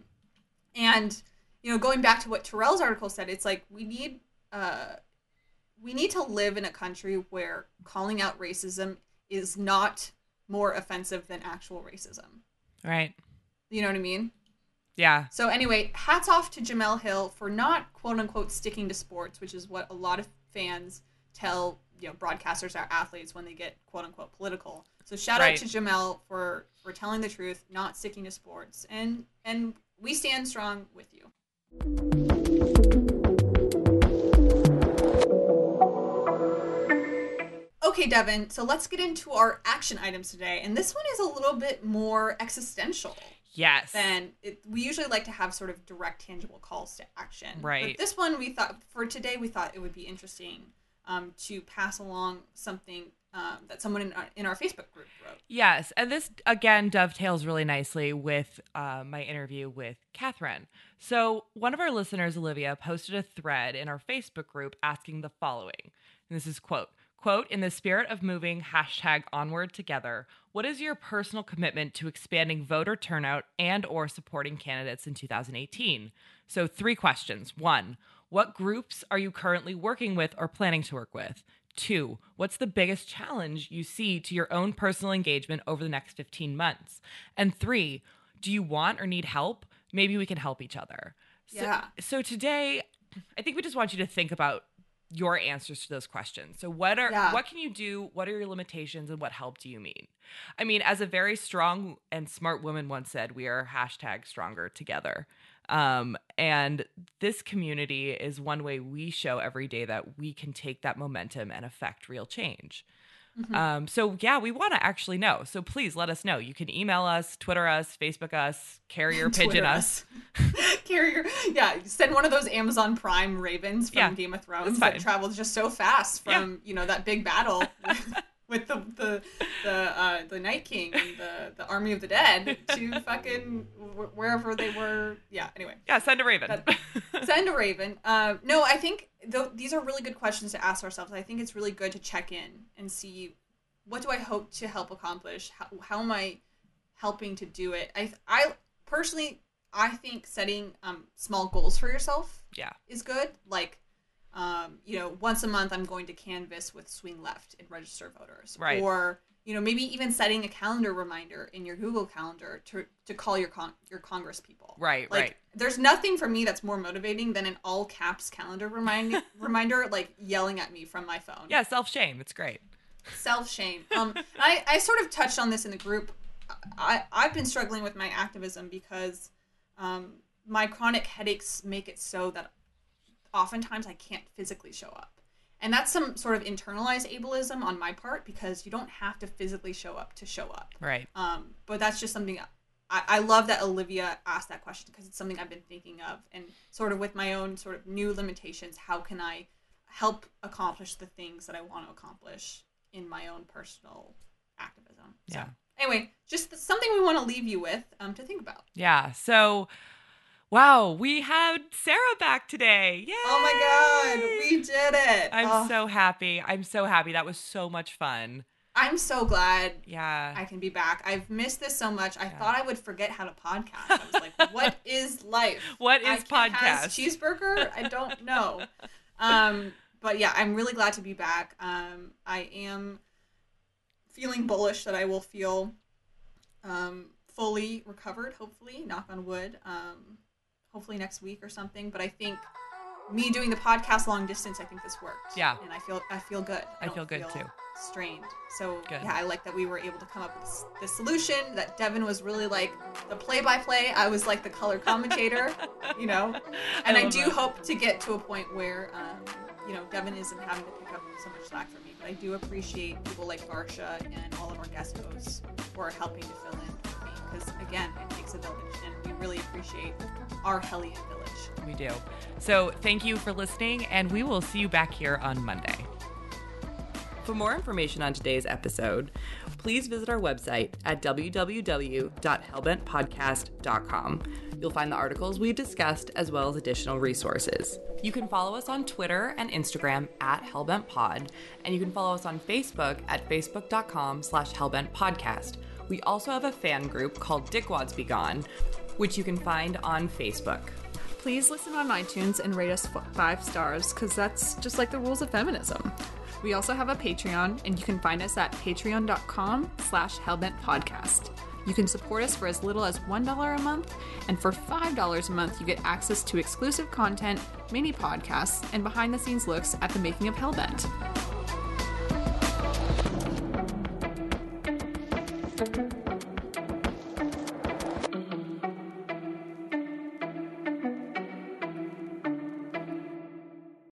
and you know, going back to what Terrell's article said, it's like we need uh, we need to live in a country where calling out racism is not more offensive than actual racism. Right. You know what I mean? Yeah. So anyway, hats off to Jamel Hill for not quote unquote sticking to sports, which is what a lot of fans tell you know broadcasters or athletes when they get quote unquote political. So shout Right. out to Jamel for for telling the truth, not sticking to sports, and and we stand strong with you. Okay, Devin, so let's get into our action items today. And this one is a little bit more existential Yes. than it, we usually like to have sort of direct, tangible calls to action. Right. But this one, we thought, for today, we thought it would be interesting um, to pass along something um, that someone in our, in our Facebook group wrote. Yes, and this again dovetails really nicely with uh, my interview with Catherine. So one of our listeners, Olivia, posted a thread in our Facebook group asking the following. And this is quote, quote, in the spirit of moving hashtag onward together, what is your personal commitment to expanding voter turnout and or supporting candidates in two thousand eighteen? So three questions. One, what groups are you currently working with or planning to work with? Two, what's the biggest challenge you see to your own personal engagement over the next fifteen months? And three, do you want or need help? Maybe we can help each other. So, Yeah. So today, I think we just want you to think about your answers to those questions. So what are Yeah. what can you do? What are your limitations and what help do you mean? I mean, as a very strong and smart woman once said, we are hashtag stronger together. Um, and this community is one way we show every day that we can take that momentum and affect real change. Mm-hmm. Um, so yeah, we want to actually know. So please let us know. You can email us, Twitter us, Facebook us, carrier pigeon us. Carrier, yeah. Send one of those Amazon Prime ravens from Yeah, Game of Thrones that travels just so fast from Yeah. you know that big battle with the the the uh, the Night King and the the Army of the Dead to fucking wh- wherever they were. Yeah. Anyway. Yeah, send a raven. That- send a raven. Uh, no, I think th- these are really good questions to ask ourselves. I think it's really good to check in and see what do I hope to help accomplish. How, how am I helping to do it? I I personally I think setting um, small goals for yourself Yeah. is good. Like, um, you know, once a month I'm going to canvass with Swing Left and register voters. Right. Or, you know, maybe even setting a calendar reminder in your Google Calendar to to call your con- your Congress people. Right, like, right. There's nothing for me that's more motivating than an all caps calendar remind- reminder, like yelling at me from my phone. Yeah, self-shame. It's great. Self-shame. Um, I, I sort of touched on this in the group. I, I've been struggling with my activism because um, my chronic headaches make it so that oftentimes I can't physically show up. And that's some sort of internalized ableism on my part because you don't have to physically show up to show up. Right. Um, but that's just something I, I love that Olivia asked that question because it's something I've been thinking of. And sort of with my own sort of new limitations, how can I help accomplish the things that I want to accomplish in my own personal activism? Yeah. So anyway, just something we want to leave you with um, to think about. Yeah. So, wow, we had Sarah back today. Yay! Oh my God, we did it. I'm Oh, so happy. I'm so happy. That was so much fun. I'm so glad Yeah. I can be back. I've missed this so much. I thought I would forget how to podcast. I was like, what is life? What I is can't have podcast? cheeseburger? I don't know. Um, but yeah, I'm really glad to be back. Um, I am feeling bullish that I will feel um, fully recovered, hopefully, knock on wood, um, hopefully next week or something. But I think me doing the podcast long distance, I think this worked. Yeah. And I feel I feel good. I don't feel good, too. Strained. So Good. yeah, I like that we were able to come up with this, this solution, that Devin was really like the play-by-play. I was like the color commentator, you know. And I, love do that. hope to get to a point where, um, you know, Devin isn't having to pick up so much slack for me. But I do appreciate people like Varsha and all of our guest hosts who are helping to fill in for me. Because again, it takes a village, and we really appreciate our Hellion village. We do. So thank you for listening, and we will see you back here on Monday. For more information on today's episode, please visit our website at w w w dot hellbent podcast dot com. You'll find the articles we discussed as well as additional resources. You can follow us on Twitter and Instagram at hellbentpod, and you can follow us on Facebook at facebook dot com slash hellbentpodcast. We also have a fan group called Dickwads Be Gone, which you can find on Facebook. Please listen on iTunes and rate us five stars, because that's just like the rules of feminism. We also have a Patreon, and you can find us at patreon dot com slash hellbentpodcast. You can support us for as little as one dollar a month, and for five dollars a month, you get access to exclusive content, mini podcasts, and behind-the-scenes looks at the making of Hellbent.